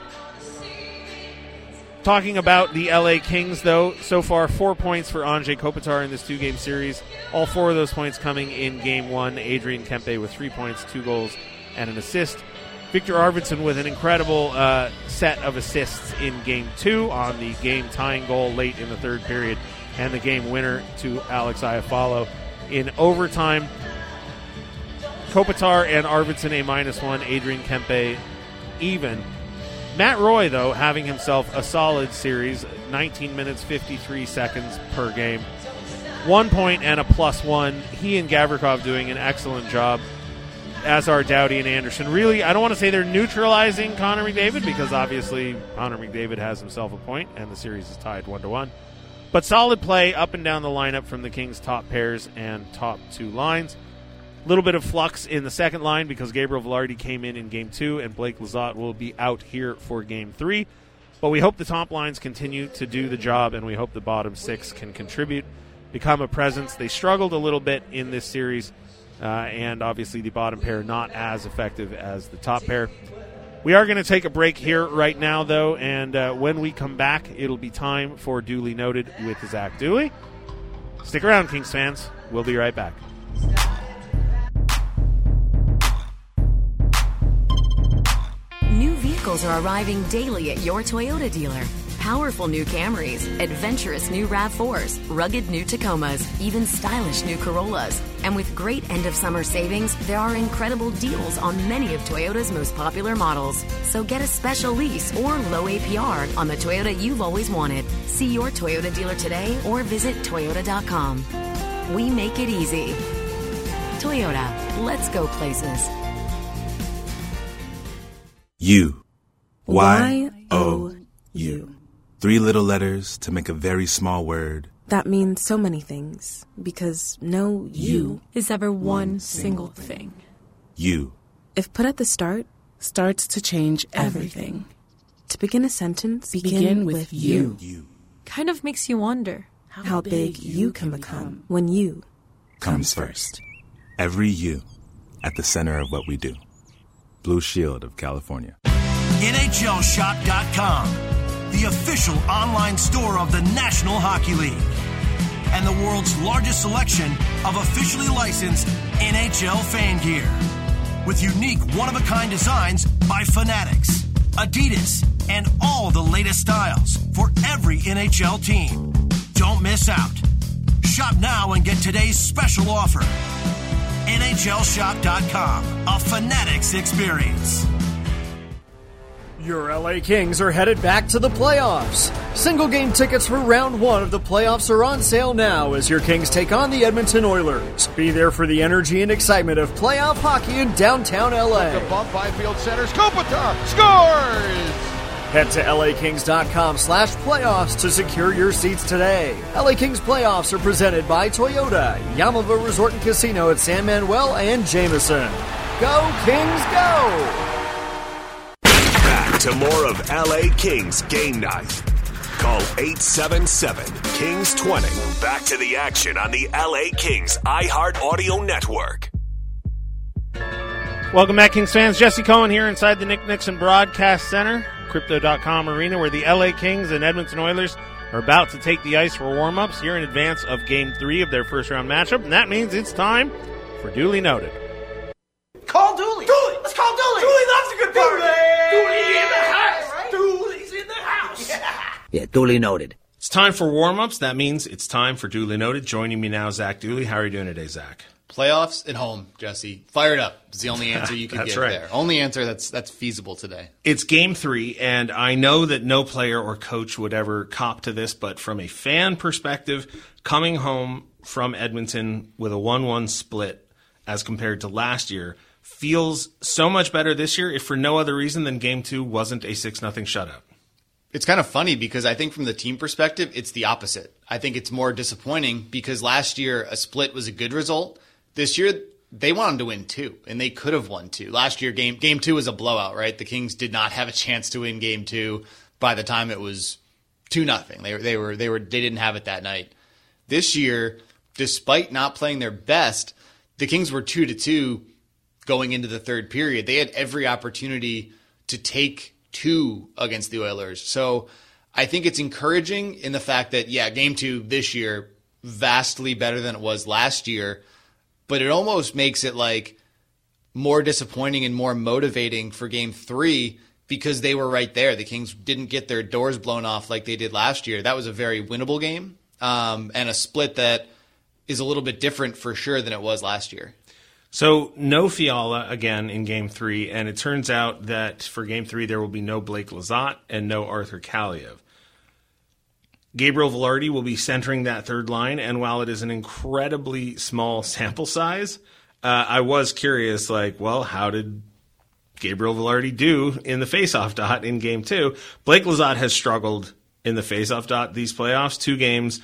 Talking about the LA Kings, though, so far 4 points for Anze Kopitar in this 2-game series. All 4 of those points coming in Game 1. Adrian Kempe with 3 points, 2 goals, and an assist. Victor Arvidsson with an incredible set of assists in Game 2 on the game-tying goal late in the third period and the game winner to Alex Iafallo in overtime. Kopitar and Arvidsson a -1, Adrian Kempe even. Matt Roy, though, having himself a solid series, 19 minutes, 53 seconds per game. 1 point and a +1. He and Gavrikov doing an excellent job, as are Doughty and Anderson. Really, I don't want to say they're neutralizing Connor McDavid, because obviously Connor McDavid has himself a point, and the series is tied 1-1. But solid play up and down the lineup from the Kings' top pairs and top 2 lines. A little bit of flux in the second line because Gabriel Velarde came in Game 2, and Blake Lizotte will be out here for Game 3. But we hope the top lines continue to do the job, and we hope the bottom 6 can contribute, become a presence. They struggled a little bit in this series, and obviously the bottom pair not as effective as the top pair. We are going to take a break here right now, though, and when we come back, it'll be time for Duly Noted with Zach Dooley. Stick around, Kings fans. We'll be right back. New vehicles are arriving daily at your Toyota dealer. Powerful new Camrys, adventurous new RAV4s, rugged new Tacomas, even stylish new Corollas. And with great end-of-summer savings, there are incredible deals on many of Toyota's most popular models. So get a special lease or low APR on the Toyota you've always wanted. See your Toyota dealer today or visit Toyota.com. We make it easy. Toyota, let's go places. You. Y-O-U. 3 little letters to make a very small word. That means so many things, because no you is ever one single thing. You. If put at the start, starts to change everything. To begin a sentence, begin with you. Kind of makes you wonder how big you can become when you comes first. Every you at the center of what we do. Blue Shield of California. NHLShop.com, the official online store of the National Hockey League, and the world's largest selection of officially licensed NHL fan gear, with unique one-of-a-kind designs by Fanatics, Adidas, and all the latest styles for every NHL team. Don't miss out. Shop now and get today's special offer. NHLShop.com, a Fanatics experience. Your LA Kings are headed back to the playoffs. Single game tickets for round 1 of the playoffs are on sale now as your Kings take on the Edmonton Oilers. Be there for the energy and excitement of playoff hockey in downtown LA. The bump by field centers. Kopitar scores! Head to LAKings.com/playoffs to secure your seats today. LA Kings playoffs are presented by Toyota, Yamava Resort and Casino at San Manuel and Jameson. Go Kings, go! Back to more of LA Kings Game Night. Call 877-KINGS-20. Back to the action on the LA Kings iHeart Audio Network. Welcome back, Kings fans. Jesse Cohen here inside the Nick Nixon Broadcast Center, Crypto.com Arena, where the LA Kings and Edmonton Oilers are about to take the ice for warm-ups here in advance of Game 3 of their first-round matchup, and that means it's time for Duly Noted. Call Dooley. Dooley. Let's call Dooley. Dooley loves a good party. Dooley in the house. Right? Dooley's in the house. Yeah, duly noted. It's time for warm-ups. That means it's time for Duly Noted. Joining me now, Zach Dooley. How are you doing today, Zach? Playoffs at home, Jesse. Fired up is the only answer you can give right. there. Only answer that's feasible today. It's Game 3, and I know that no player or coach would ever cop to this, but from a fan perspective, coming home from Edmonton with a 1-1 split as compared to last year feels so much better this year, if for no other reason than Game 2 wasn't a 6-0 shutout. It's kind of funny because I think from the team perspective, it's the opposite. I think it's more disappointing because last year a split was a good result. This year they wanted to win 2, and they could have won 2. Last year game 2 was a blowout, right? The Kings did not have a chance to win Game 2 by the time it was 2-0. They didn't have it that night. This year, despite not playing their best, the Kings were 2-2 going into the third period. They had every opportunity to take 2 against the Oilers. So I think it's encouraging in the fact that, yeah, Game 2 this year, vastly better than it was last year, but it almost makes it like more disappointing and more motivating for Game 3 because they were right there. The Kings didn't get their doors blown off like they did last year. That was a very winnable game, and a split that is a little bit different for sure than it was last year. So no Fiala again in Game 3, and it turns out that for Game 3 there will be no Blake Lizotte and no Arthur Kaliyev. Gabriel Vilardi will be centering that third line, and while it is an incredibly small sample size, I was curious, how did Gabriel Vilardi do in the faceoff dot in Game 2? Blake Lizotte has struggled in the faceoff dot these playoffs. 2 games,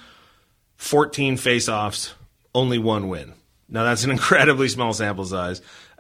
14 faceoffs, only 1 win. Now, that's an incredibly small sample size.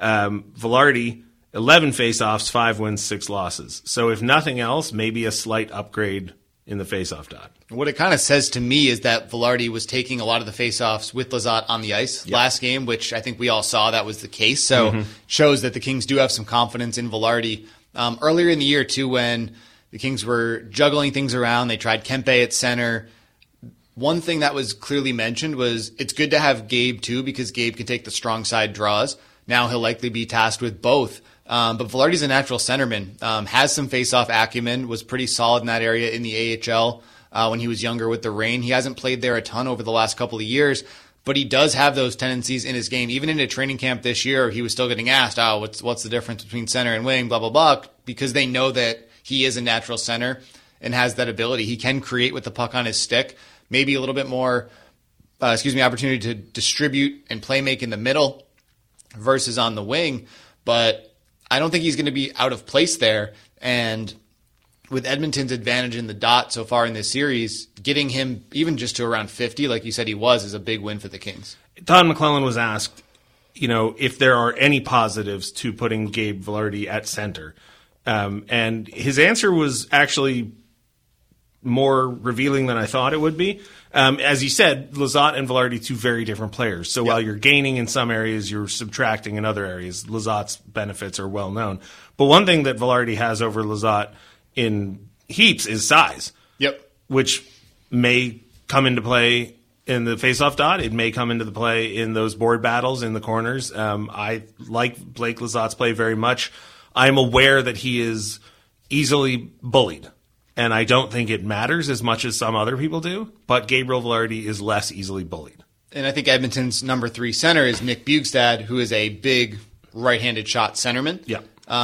Vilardi, 11 faceoffs, 5 wins, 6 losses. So if nothing else, maybe a slight upgrade in the faceoff dot. What it kind of says to me is that Vilardi was taking a lot of the faceoffs with Lizotte on the ice last game, which I think we all saw that was the case. So shows that the Kings do have some confidence in Vilardi. Earlier in the year, too, when the Kings were juggling things around, they tried Kempe at center. One thing that was clearly mentioned was it's good to have Gabe, too, because Gabe can take the strong side draws. Now he'll likely be tasked with both. But Vilardi's a natural centerman, has some face-off acumen, was pretty solid in that area in the AHL when he was younger with the Reign. He hasn't played there a ton over the last couple of years, but he does have those tendencies in his game. Even into training camp this year, he was still getting asked, what's the difference between center and wing, blah, blah, blah, because they know that he is a natural center and has that ability. He can create with the puck on his stick. Maybe a little bit more, opportunity to distribute and play make in the middle versus on the wing. But I don't think he's going to be out of place there. And with Edmonton's advantage in the dot so far in this series, getting him even just to around 50, like you said he was, is a big win for the Kings. Todd McClellan was asked, if there are any positives to putting Gabe Vilardi at center. And his answer was actually more revealing than I thought it would be. As he said, Lizotte and Vilardi, 2 very different players. So while you're gaining in some areas, you're subtracting in other areas. Lizotte's benefits are well known. But one thing that Vilardi has over Lizotte in heaps is size. Yep. Which may come into play in the faceoff dot. It may come into the play in those board battles in the corners. I like Blake Lizotte's play very much. I'm aware that he is easily bullied. And I don't think it matters as much as some other people do, but Gabriel Vilardi is less easily bullied. And I think Edmonton's number 3 center is Nick Bjugstad, who is a big right-handed shot centerman. Yeah.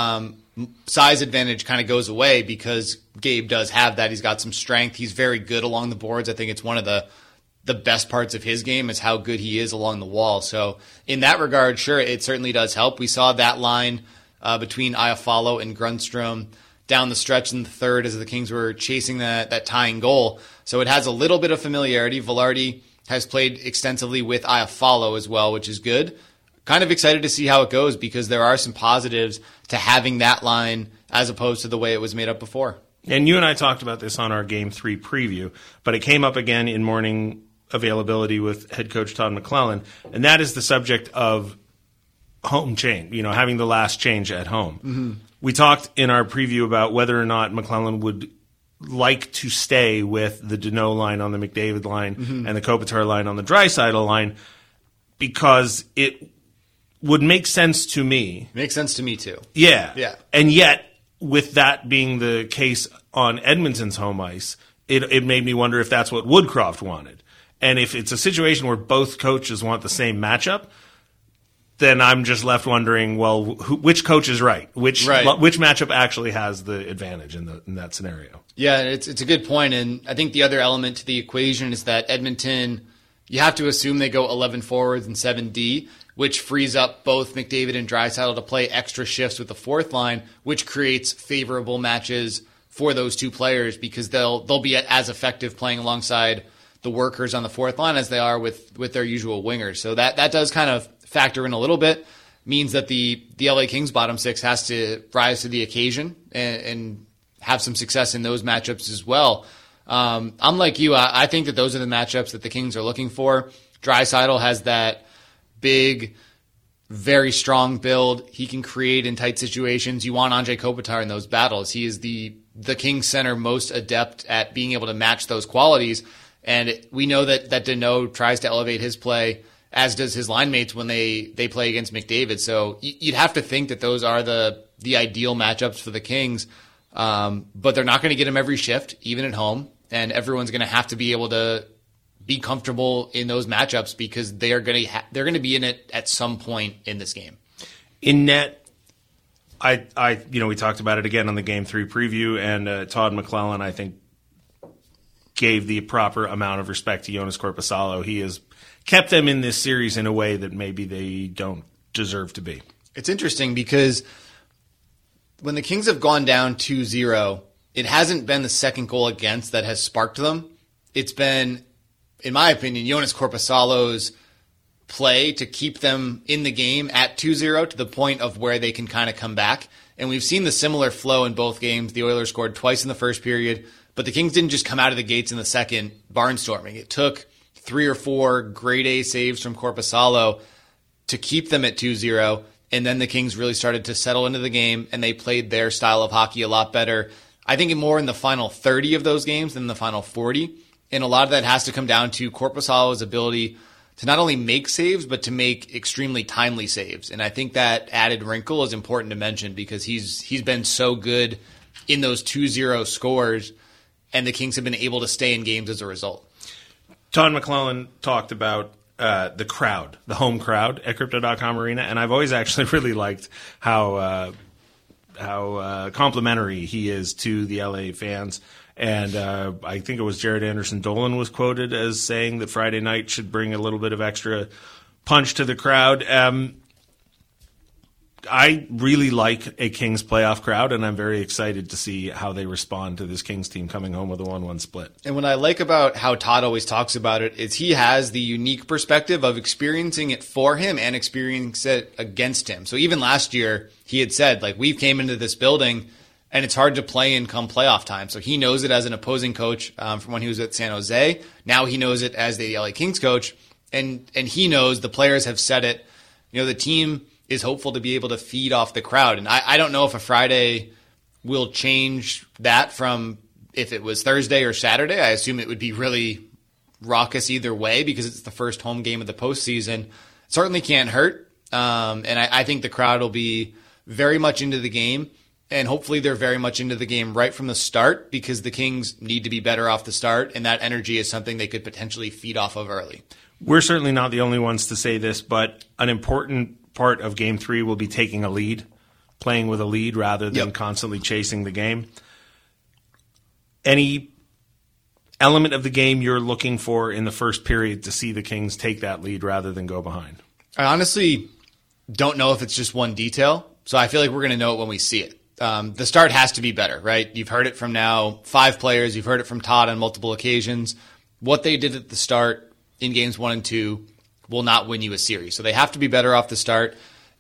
Size advantage kind of goes away because Gabe does have that. He's got some strength. He's very good along the boards. I think it's one of the best parts of his game is how good he is along the wall. So in that regard, sure, it certainly does help. We saw that line between Iafallo and Grundstrom down the stretch in the third as the Kings were chasing that tying goal. So it has a little bit of familiarity. Vilardi has played extensively with Iafallo as well, which is good. Kind of excited to see how it goes because there are some positives to having that line as opposed to the way it was made up before. And you and I talked about this on our Game 3 preview, but it came up again in morning availability with head coach Todd McClellan, and that is the subject of home change, having the last change at home. Mm-hmm. We talked in our preview about whether or not McClellan would like to stay with the Deneau line on the McDavid line and the Kopitar line on the Draisaitl line because it would make sense to me. Makes sense to me too. Yeah. And yet, with that being the case on Edmonton's home ice, it made me wonder if that's what Woodcroft wanted. And if it's a situation where both coaches want the same matchup, then I'm just left wondering, well, which coach is right? Which matchup actually has the advantage in that scenario? Yeah, it's a good point. And I think the other element to the equation is that Edmonton, you have to assume they go 11 forwards and 7D, which frees up both McDavid and Draisaitl to play extra shifts with the fourth line, which creates favorable matches for those two players because they'll be as effective playing alongside the workers on the fourth line as they are with their usual wingers. So that does kind of factor in a little bit, means that the LA Kings bottom six has to rise to the occasion and have some success in those matchups as well. I'm like you. I think that those are the matchups that the Kings are looking for. Draisaitl has that big, very strong build. He can create in tight situations. You want Anze Kopitar in those battles. He is the Kings center most adept at being able to match those qualities. And we know that Deneau tries to elevate his play, as does his line mates when they play against McDavid. So you'd have to think that those are the ideal matchups for the Kings. But they're not going to get them every shift, even at home. And everyone's going to have to be able to be comfortable in those matchups because they're going to be in it at some point in this game. In net, we talked about it again on the Game 3 preview, and Todd McClellan, I think, gave the proper amount of respect to Joonas Korpisalo. He has kept them in this series in a way that maybe they don't deserve to be. It's interesting because when the Kings have gone down 2-0, it hasn't been the second goal against that has sparked them. It's been, in my opinion, Joonas Korpisalo's play to keep them in the game at 2-0 to the point of where they can kind of come back. And we've seen the similar flow in both games. The Oilers scored twice in the first period, but the Kings didn't just come out of the gates in the second barnstorming. It took 3 or 4 grade A saves from Korpisalo to keep them at 2-0, and then the Kings really started to settle into the game, and they played their style of hockey a lot better. I think more in the final 30 of those games than the final 40, and a lot of that has to come down to Korpisalo's ability to not only make saves, but to make extremely timely saves. And I think that added wrinkle is important to mention because he's been so good in those 2-0 scores, and the Kings have been able to stay in games as a result. Todd McClellan talked about the crowd, the home crowd at Crypto.com Arena, and I've always actually really liked how complimentary he is to the LA fans. And I think it was Jared Anderson Dolan was quoted as saying that Friday night should bring a little bit of extra punch to the crowd. I really like a Kings playoff crowd, and I'm very excited to see how they respond to this Kings team coming home with a 1-1 split. And what I like about how Todd always talks about it is he has the unique perspective of experiencing it for him and experiencing it against him. So even last year, he had said, we came into this building, and it's hard to play in come playoff time. So he knows it as an opposing coach from when he was at San Jose. Now he knows it as the LA Kings coach, and he knows the players have said it. The team is hopeful to be able to feed off the crowd. And I don't know if a Friday will change that from if it was Thursday or Saturday. I assume it would be really raucous either way because it's the first home game of the postseason. It certainly can't hurt. And I think the crowd will be very much into the game. And hopefully they're very much into the game right from the start, because the Kings need to be better off the start, and that energy is something they could potentially feed off of early. We're certainly not the only ones to say this, but an important part of Game 3 will be taking a lead, playing with a lead rather than constantly chasing the game. Any element of the game you're looking for in the first period to see the Kings take that lead rather than go behind? I honestly don't know if it's just one detail, so I feel like we're going to know it when we see it. The start has to be better, right? You've heard it from now 5 players. You've heard it from Todd on multiple occasions. What they did at the start in games 1 and 2 will not win you a series. So they have to be better off the start.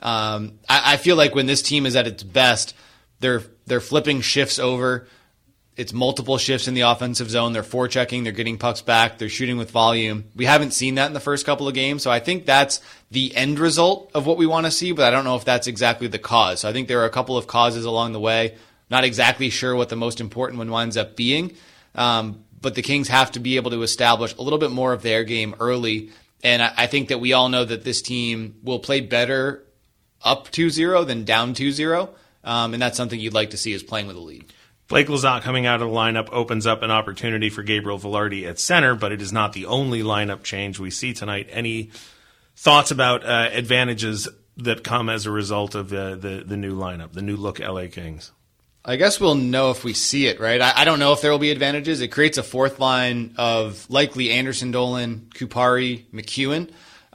I feel like when this team is at its best, they're flipping shifts over. It's multiple shifts in the offensive zone. They're forechecking. They're getting pucks back. They're shooting with volume. We haven't seen that in the first couple of games, so I think that's the end result of what we want to see, but I don't know if that's exactly the cause. So I think there are a couple of causes along the way. Not exactly sure what the most important one winds up being, but the Kings have to be able to establish a little bit more of their game early, and I think that we all know that this team will play better up 2-0 than down 2-0, and that's something you'd like to see is playing with a lead. Blake Lizotte coming out of the lineup opens up an opportunity for Gabriel Vilardi at center, but it is not the only lineup change we see tonight. Any thoughts about advantages that come as a result of the new lineup, the new look LA Kings? I guess we'll know if we see it, right? I don't know if there will be advantages. It creates a fourth line of likely Anderson, Dolan, Kupari, McEwen.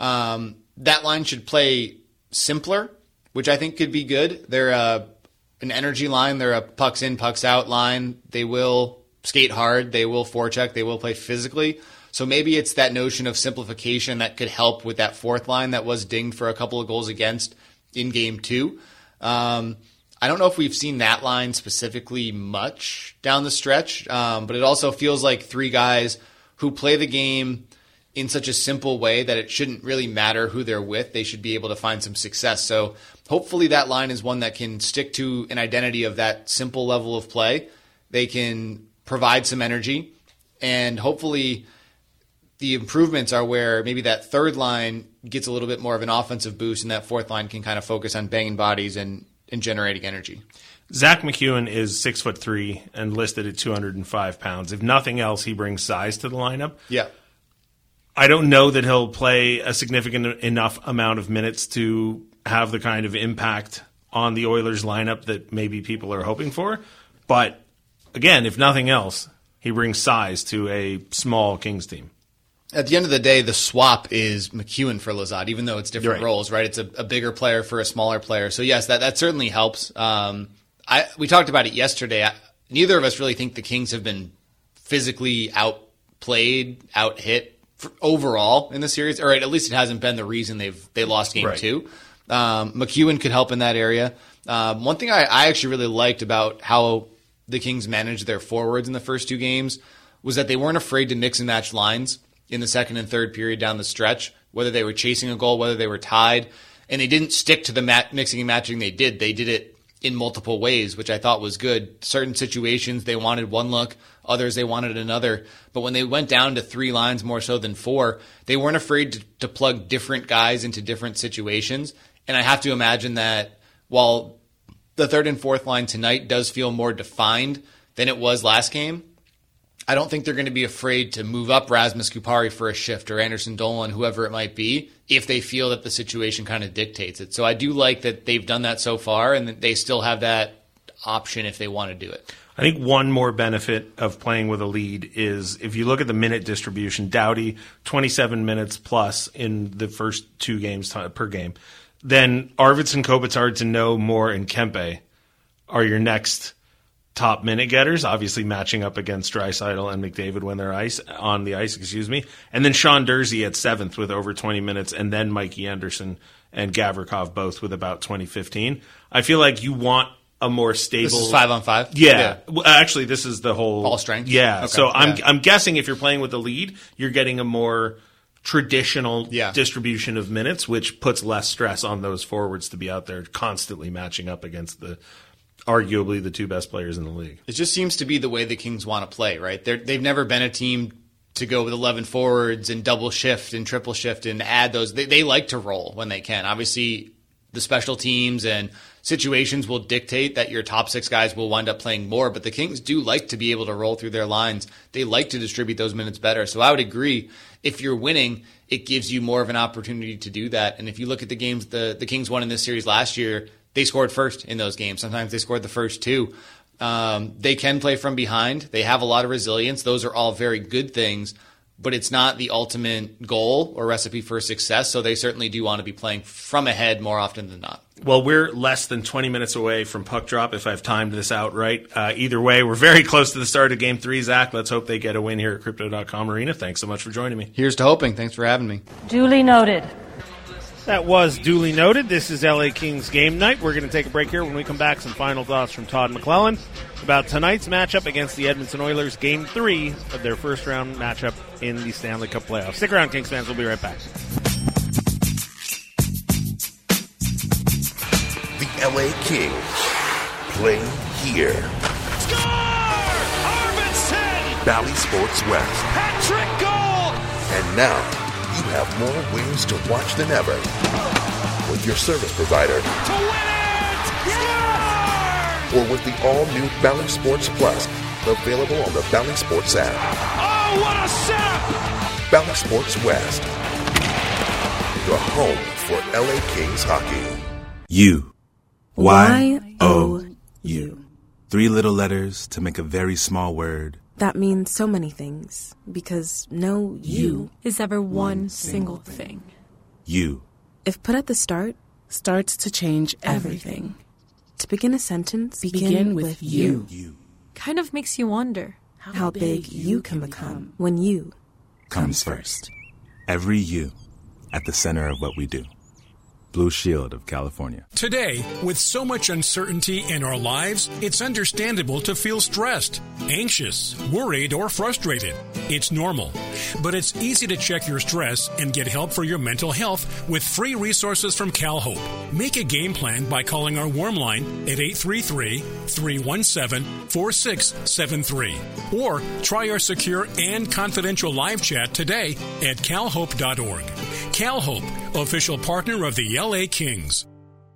That line should play simpler, which I think could be good. They're an energy line. They're a pucks in, pucks out line. They will skate hard. They will forecheck. They will play physically. So maybe it's that notion of simplification that could help with that fourth line that was dinged for a couple of goals against in Game 2. I don't know if we've seen that line specifically much down the stretch, but it also feels like 3 guys who play the game in such a simple way that it shouldn't really matter who they're with. They should be able to find some success. So hopefully that line is one that can stick to an identity of that simple level of play. They can provide some energy, and hopefully the improvements are where maybe that third line gets a little bit more of an offensive boost, and that fourth line can kind of focus on banging bodies and generating energy. Zach McEwen is 6'3" and listed at 205 pounds. If nothing else, he brings size to the lineup. Yeah. I don't know that he'll play a significant enough amount of minutes to have the kind of impact on the Oilers lineup that maybe people are hoping for. But again, if nothing else, he brings size to a small Kings team. At the end of the day, the swap is McEwen for Lizotte, even though it's different roles, right? It's a bigger player for a smaller player. So yes, that certainly helps. We talked about it yesterday. Neither of us really think the Kings have been physically outplayed, out-hit overall in the series, or at least it hasn't been the reason they lost Game 2. McEwen could help in that area. One thing I actually really liked about how the Kings managed their forwards in the first 2 games was that they weren't afraid to mix and match lines in the second and third period down the stretch, whether they were chasing a goal, whether they were tied, and they didn't stick to the mixing and matching they did. They did it in multiple ways, which I thought was good. Certain situations, they wanted one look. Others, they wanted another. But when they went down to 3 lines more so than 4, they weren't afraid to plug different guys into different situations. And I have to imagine that while the third and fourth line tonight does feel more defined than it was last game, I don't think they're going to be afraid to move up Rasmus Kupari for a shift, or Anderson Dolan, whoever it might be, if they feel that the situation kind of dictates it. So I do like that they've done that so far, and that they still have that option if they want to do it. I think one more benefit of playing with a lead is if you look at the minute distribution, Doughty, 27 minutes plus in the first 2 games per game. Then Arvidsson, Kopitar, Danault, Moore, and Kempe are your next top minute getters, obviously matching up against Draisaitl and McDavid when they're on the ice. And then Sean Durzi at 7th with over 20 minutes, and then Mikey Anderson and Gavrikov both with about 20-15. I feel like you want a more stable. This is 5-on-5? Yeah. Well, actually, this is the whole. All strength? Yeah. Okay. So I'm guessing if you're playing with the lead, you're getting a more traditional distribution of minutes, which puts less stress on those forwards to be out there constantly matching up against arguably the 2 best players in the league. It just seems to be the way the Kings want to play, right? They've never been a team to go with 11 forwards and double shift and triple shift and add those. They like to roll when they can. Obviously, the special teams and situations will dictate that your top 6 guys will wind up playing more, but the Kings do like to be able to roll through their lines. They like to distribute those minutes better. So I would agree, if you're winning, it gives you more of an opportunity to do that. And if you look at the games the Kings won in this series last year, they scored first in those games. Sometimes they scored the first 2. They can play from behind. They have a lot of resilience. Those are all very good things, but it's not the ultimate goal or recipe for success. So they certainly do want to be playing from ahead more often than not. Well, we're less than 20 minutes away from puck drop, if I've timed this out right. Either way, we're very close to the start of Game 3, Zach. Let's hope they get a win here at Crypto.com Arena. Thanks so much for joining me. Here's to hoping. Thanks for having me. Duly noted. That was duly noted. This is LA Kings game night. We're going to take a break here. When we come back, some final thoughts from Todd McClellan about tonight's matchup against the Edmonton Oilers, Game 3 of their first-round matchup in the Stanley Cup playoffs. Stick around, Kings fans. We'll be right back. The LA Kings play here. Score! Arvidsson! Bally Sports West. Patrick Gould! And now, you have more ways to watch than ever with your service provider. To win it! Score! Or with the all-new Bally Sports Plus, available on the Bally Sports app. Oh, what a setup! Bally Sports West, the home for LA Kings hockey. Y-O-U. 3 little letters to make a very small word. That means so many things, because no you is ever one single thing. You. If put at the start, starts to change everything. To begin a sentence, begin with you. Kind of makes you wonder how big you can become when you comes first. Every you at the center of what we do. Blue Shield of California. Today, with so much uncertainty in our lives, it's understandable to feel stressed, anxious, worried, or frustrated. It's normal. But it's easy to check your stress and get help for your mental health with free resources from CalHope. Make a game plan by calling our warm line at 833-317-4673. Or try our secure and confidential live chat today at calhope.org. CalHope, official partner of the LA Kings.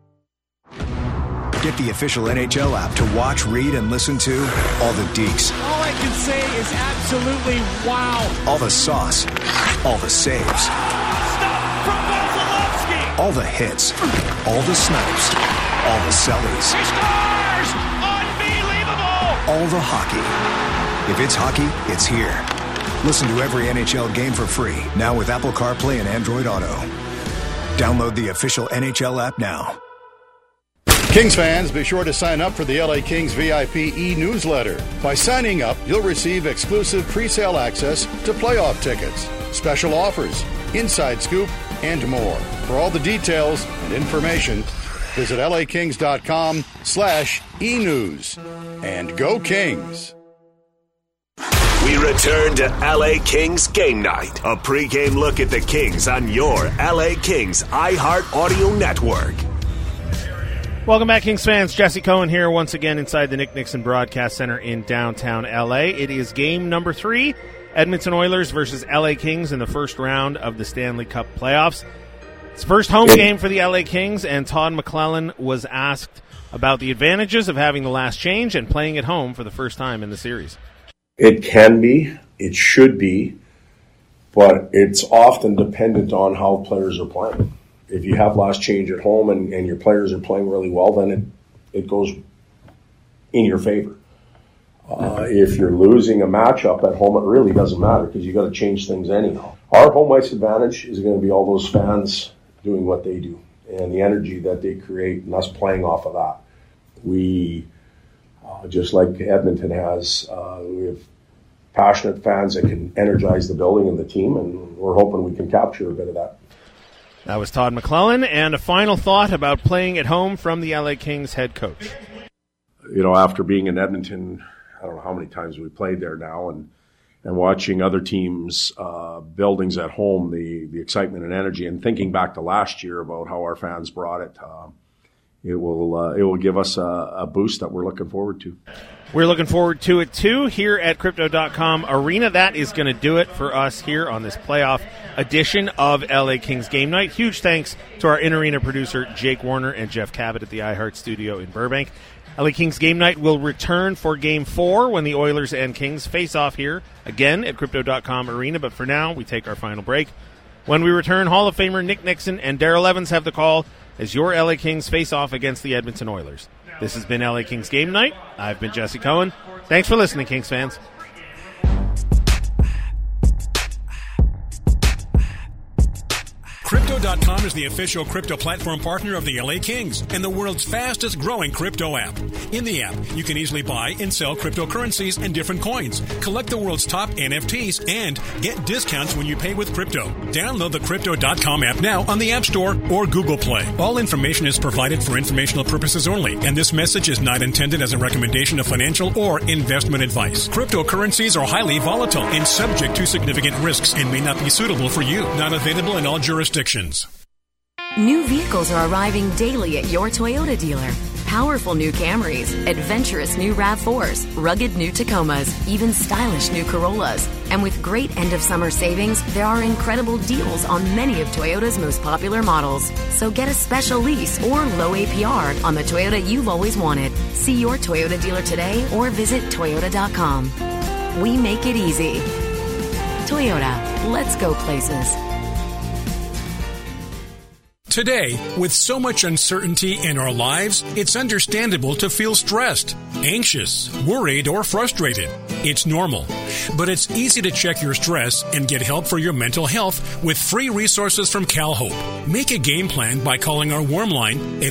Get the official NHL app to watch, read, and listen to all the deeks. All I can say is absolutely wow. All the sauce. All the saves. Stop from Vasilevsky. All the hits. All the snipes. All the sellies. He scores! Unbelievable! All the hockey. If it's hockey, it's here. Listen to every NHL game for free, now with Apple CarPlay and Android Auto. Download the official NHL app now. Kings fans, be sure to sign up for the LA Kings VIP e-newsletter. By signing up, you'll receive exclusive pre-sale access to playoff tickets, special offers, inside scoop, and more. For all the details and information, visit lakings.com/e-news. And go Kings! We return to LA Kings Game Night, a pregame look at the Kings on your LA Kings iHeart Audio Network. Welcome back, Kings fans. Jesse Cohen here once again inside the Nick Nixon Broadcast Center in downtown LA. It is game number 3, Edmonton Oilers versus LA Kings in the first round of the Stanley Cup playoffs. It's first home game for the LA Kings, and Todd McClellan was asked about the advantages of having the last change and playing at home for the first time in the series. It can be, it should be, but it's often dependent on how players are playing. If you have last change at home and your players are playing really well, then it goes in your favor. If you're losing a matchup at home, it really doesn't matter because you got to change things anyhow. Our home ice advantage is going to be all those fans doing what they do and the energy that they create and us playing off of that. We, just like Edmonton has, we have passionate fans that can energize the building and the team, and we're hoping we can capture a bit of that. That was Todd McClellan, and a final thought about playing at home from the LA Kings head coach. You know, after being in Edmonton, I don't know how many times we played there now, and watching other teams' buildings at home, the excitement and energy, and thinking back to last year about how our fans brought it, it will give us a boost that we're looking forward to. We're looking forward to it, too, here at Crypto.com Arena. That is going to do it for us here on this playoff edition of LA Kings Game Night. Huge thanks to our in-arena producer, Jake Warner and Jeff Cabot at the iHeart Studio in Burbank. LA Kings Game Night will return for Game 4 when the Oilers and Kings face off here again at Crypto.com Arena. But for now, we take our final break. When we return, Hall of Famer Nick Nixon and Darrell Evans have the call as your LA Kings face off against the Edmonton Oilers. This has been LA Kings Game Night. I've been Jesse Cohen. Thanks for listening, Kings fans. Crypto.com is the official crypto platform partner of the LA Kings and the world's fastest growing crypto app. In the app, you can easily buy and sell cryptocurrencies and different coins, collect the world's top NFTs, and get discounts when you pay with crypto. Download the Crypto.com app now on the App Store or Google Play. All information is provided for informational purposes only, and this message is not intended as a recommendation of financial or investment advice. Cryptocurrencies are highly volatile and subject to significant risks and may not be suitable for you. Not available in all jurisdictions. New vehicles are arriving daily at your Toyota dealer. Powerful new Camrys, adventurous new RAV4s, rugged new Tacomas, even stylish new Corollas. And with great end-of-summer savings, there are incredible deals on many of Toyota's most popular models. So get a special lease or low APR on the Toyota you've always wanted. See your Toyota dealer today or visit Toyota.com. We make it easy. Toyota, let's go places. Today, with so much uncertainty in our lives, it's understandable to feel stressed, anxious, worried, or frustrated. It's normal. But it's easy to check your stress and get help for your mental health with free resources from CalHope. Make a game plan by calling our warm line at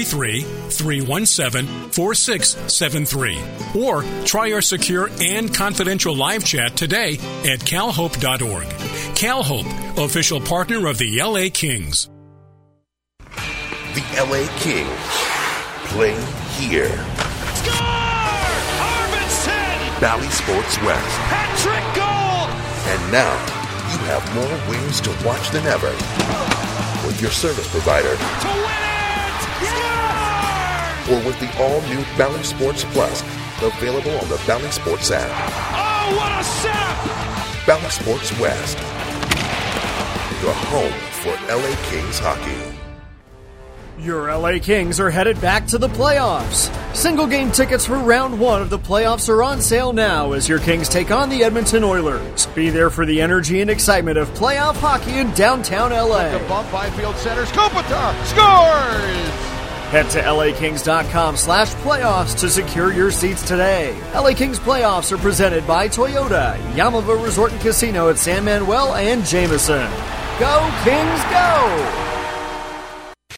833-317-4673. Or try our secure and confidential live chat today at calhope.org. CalHope, official partner of the LA Kings. The LA Kings play here. Score! Arvidsson! Bally Sports West. Hat-trick goal! And now, you have more ways to watch than ever with your service provider. To win it! Score! Or with the all-new Bally Sports Plus, available on the Bally Sports app. Oh, what a setup! Bally Sports West. Your home for LA Kings hockey. Your LA Kings are headed back to the playoffs. Single game tickets for round 1 of the playoffs are on sale now as your Kings take on the Edmonton Oilers. Be there for the energy and excitement of playoff hockey in downtown LA. The bump by field centers. Kopitar scores! Head to LAKings.com/playoffs to secure your seats today. LA Kings playoffs are presented by Toyota, Yamava Resort and Casino at San Manuel and Jameson. Go Kings, go!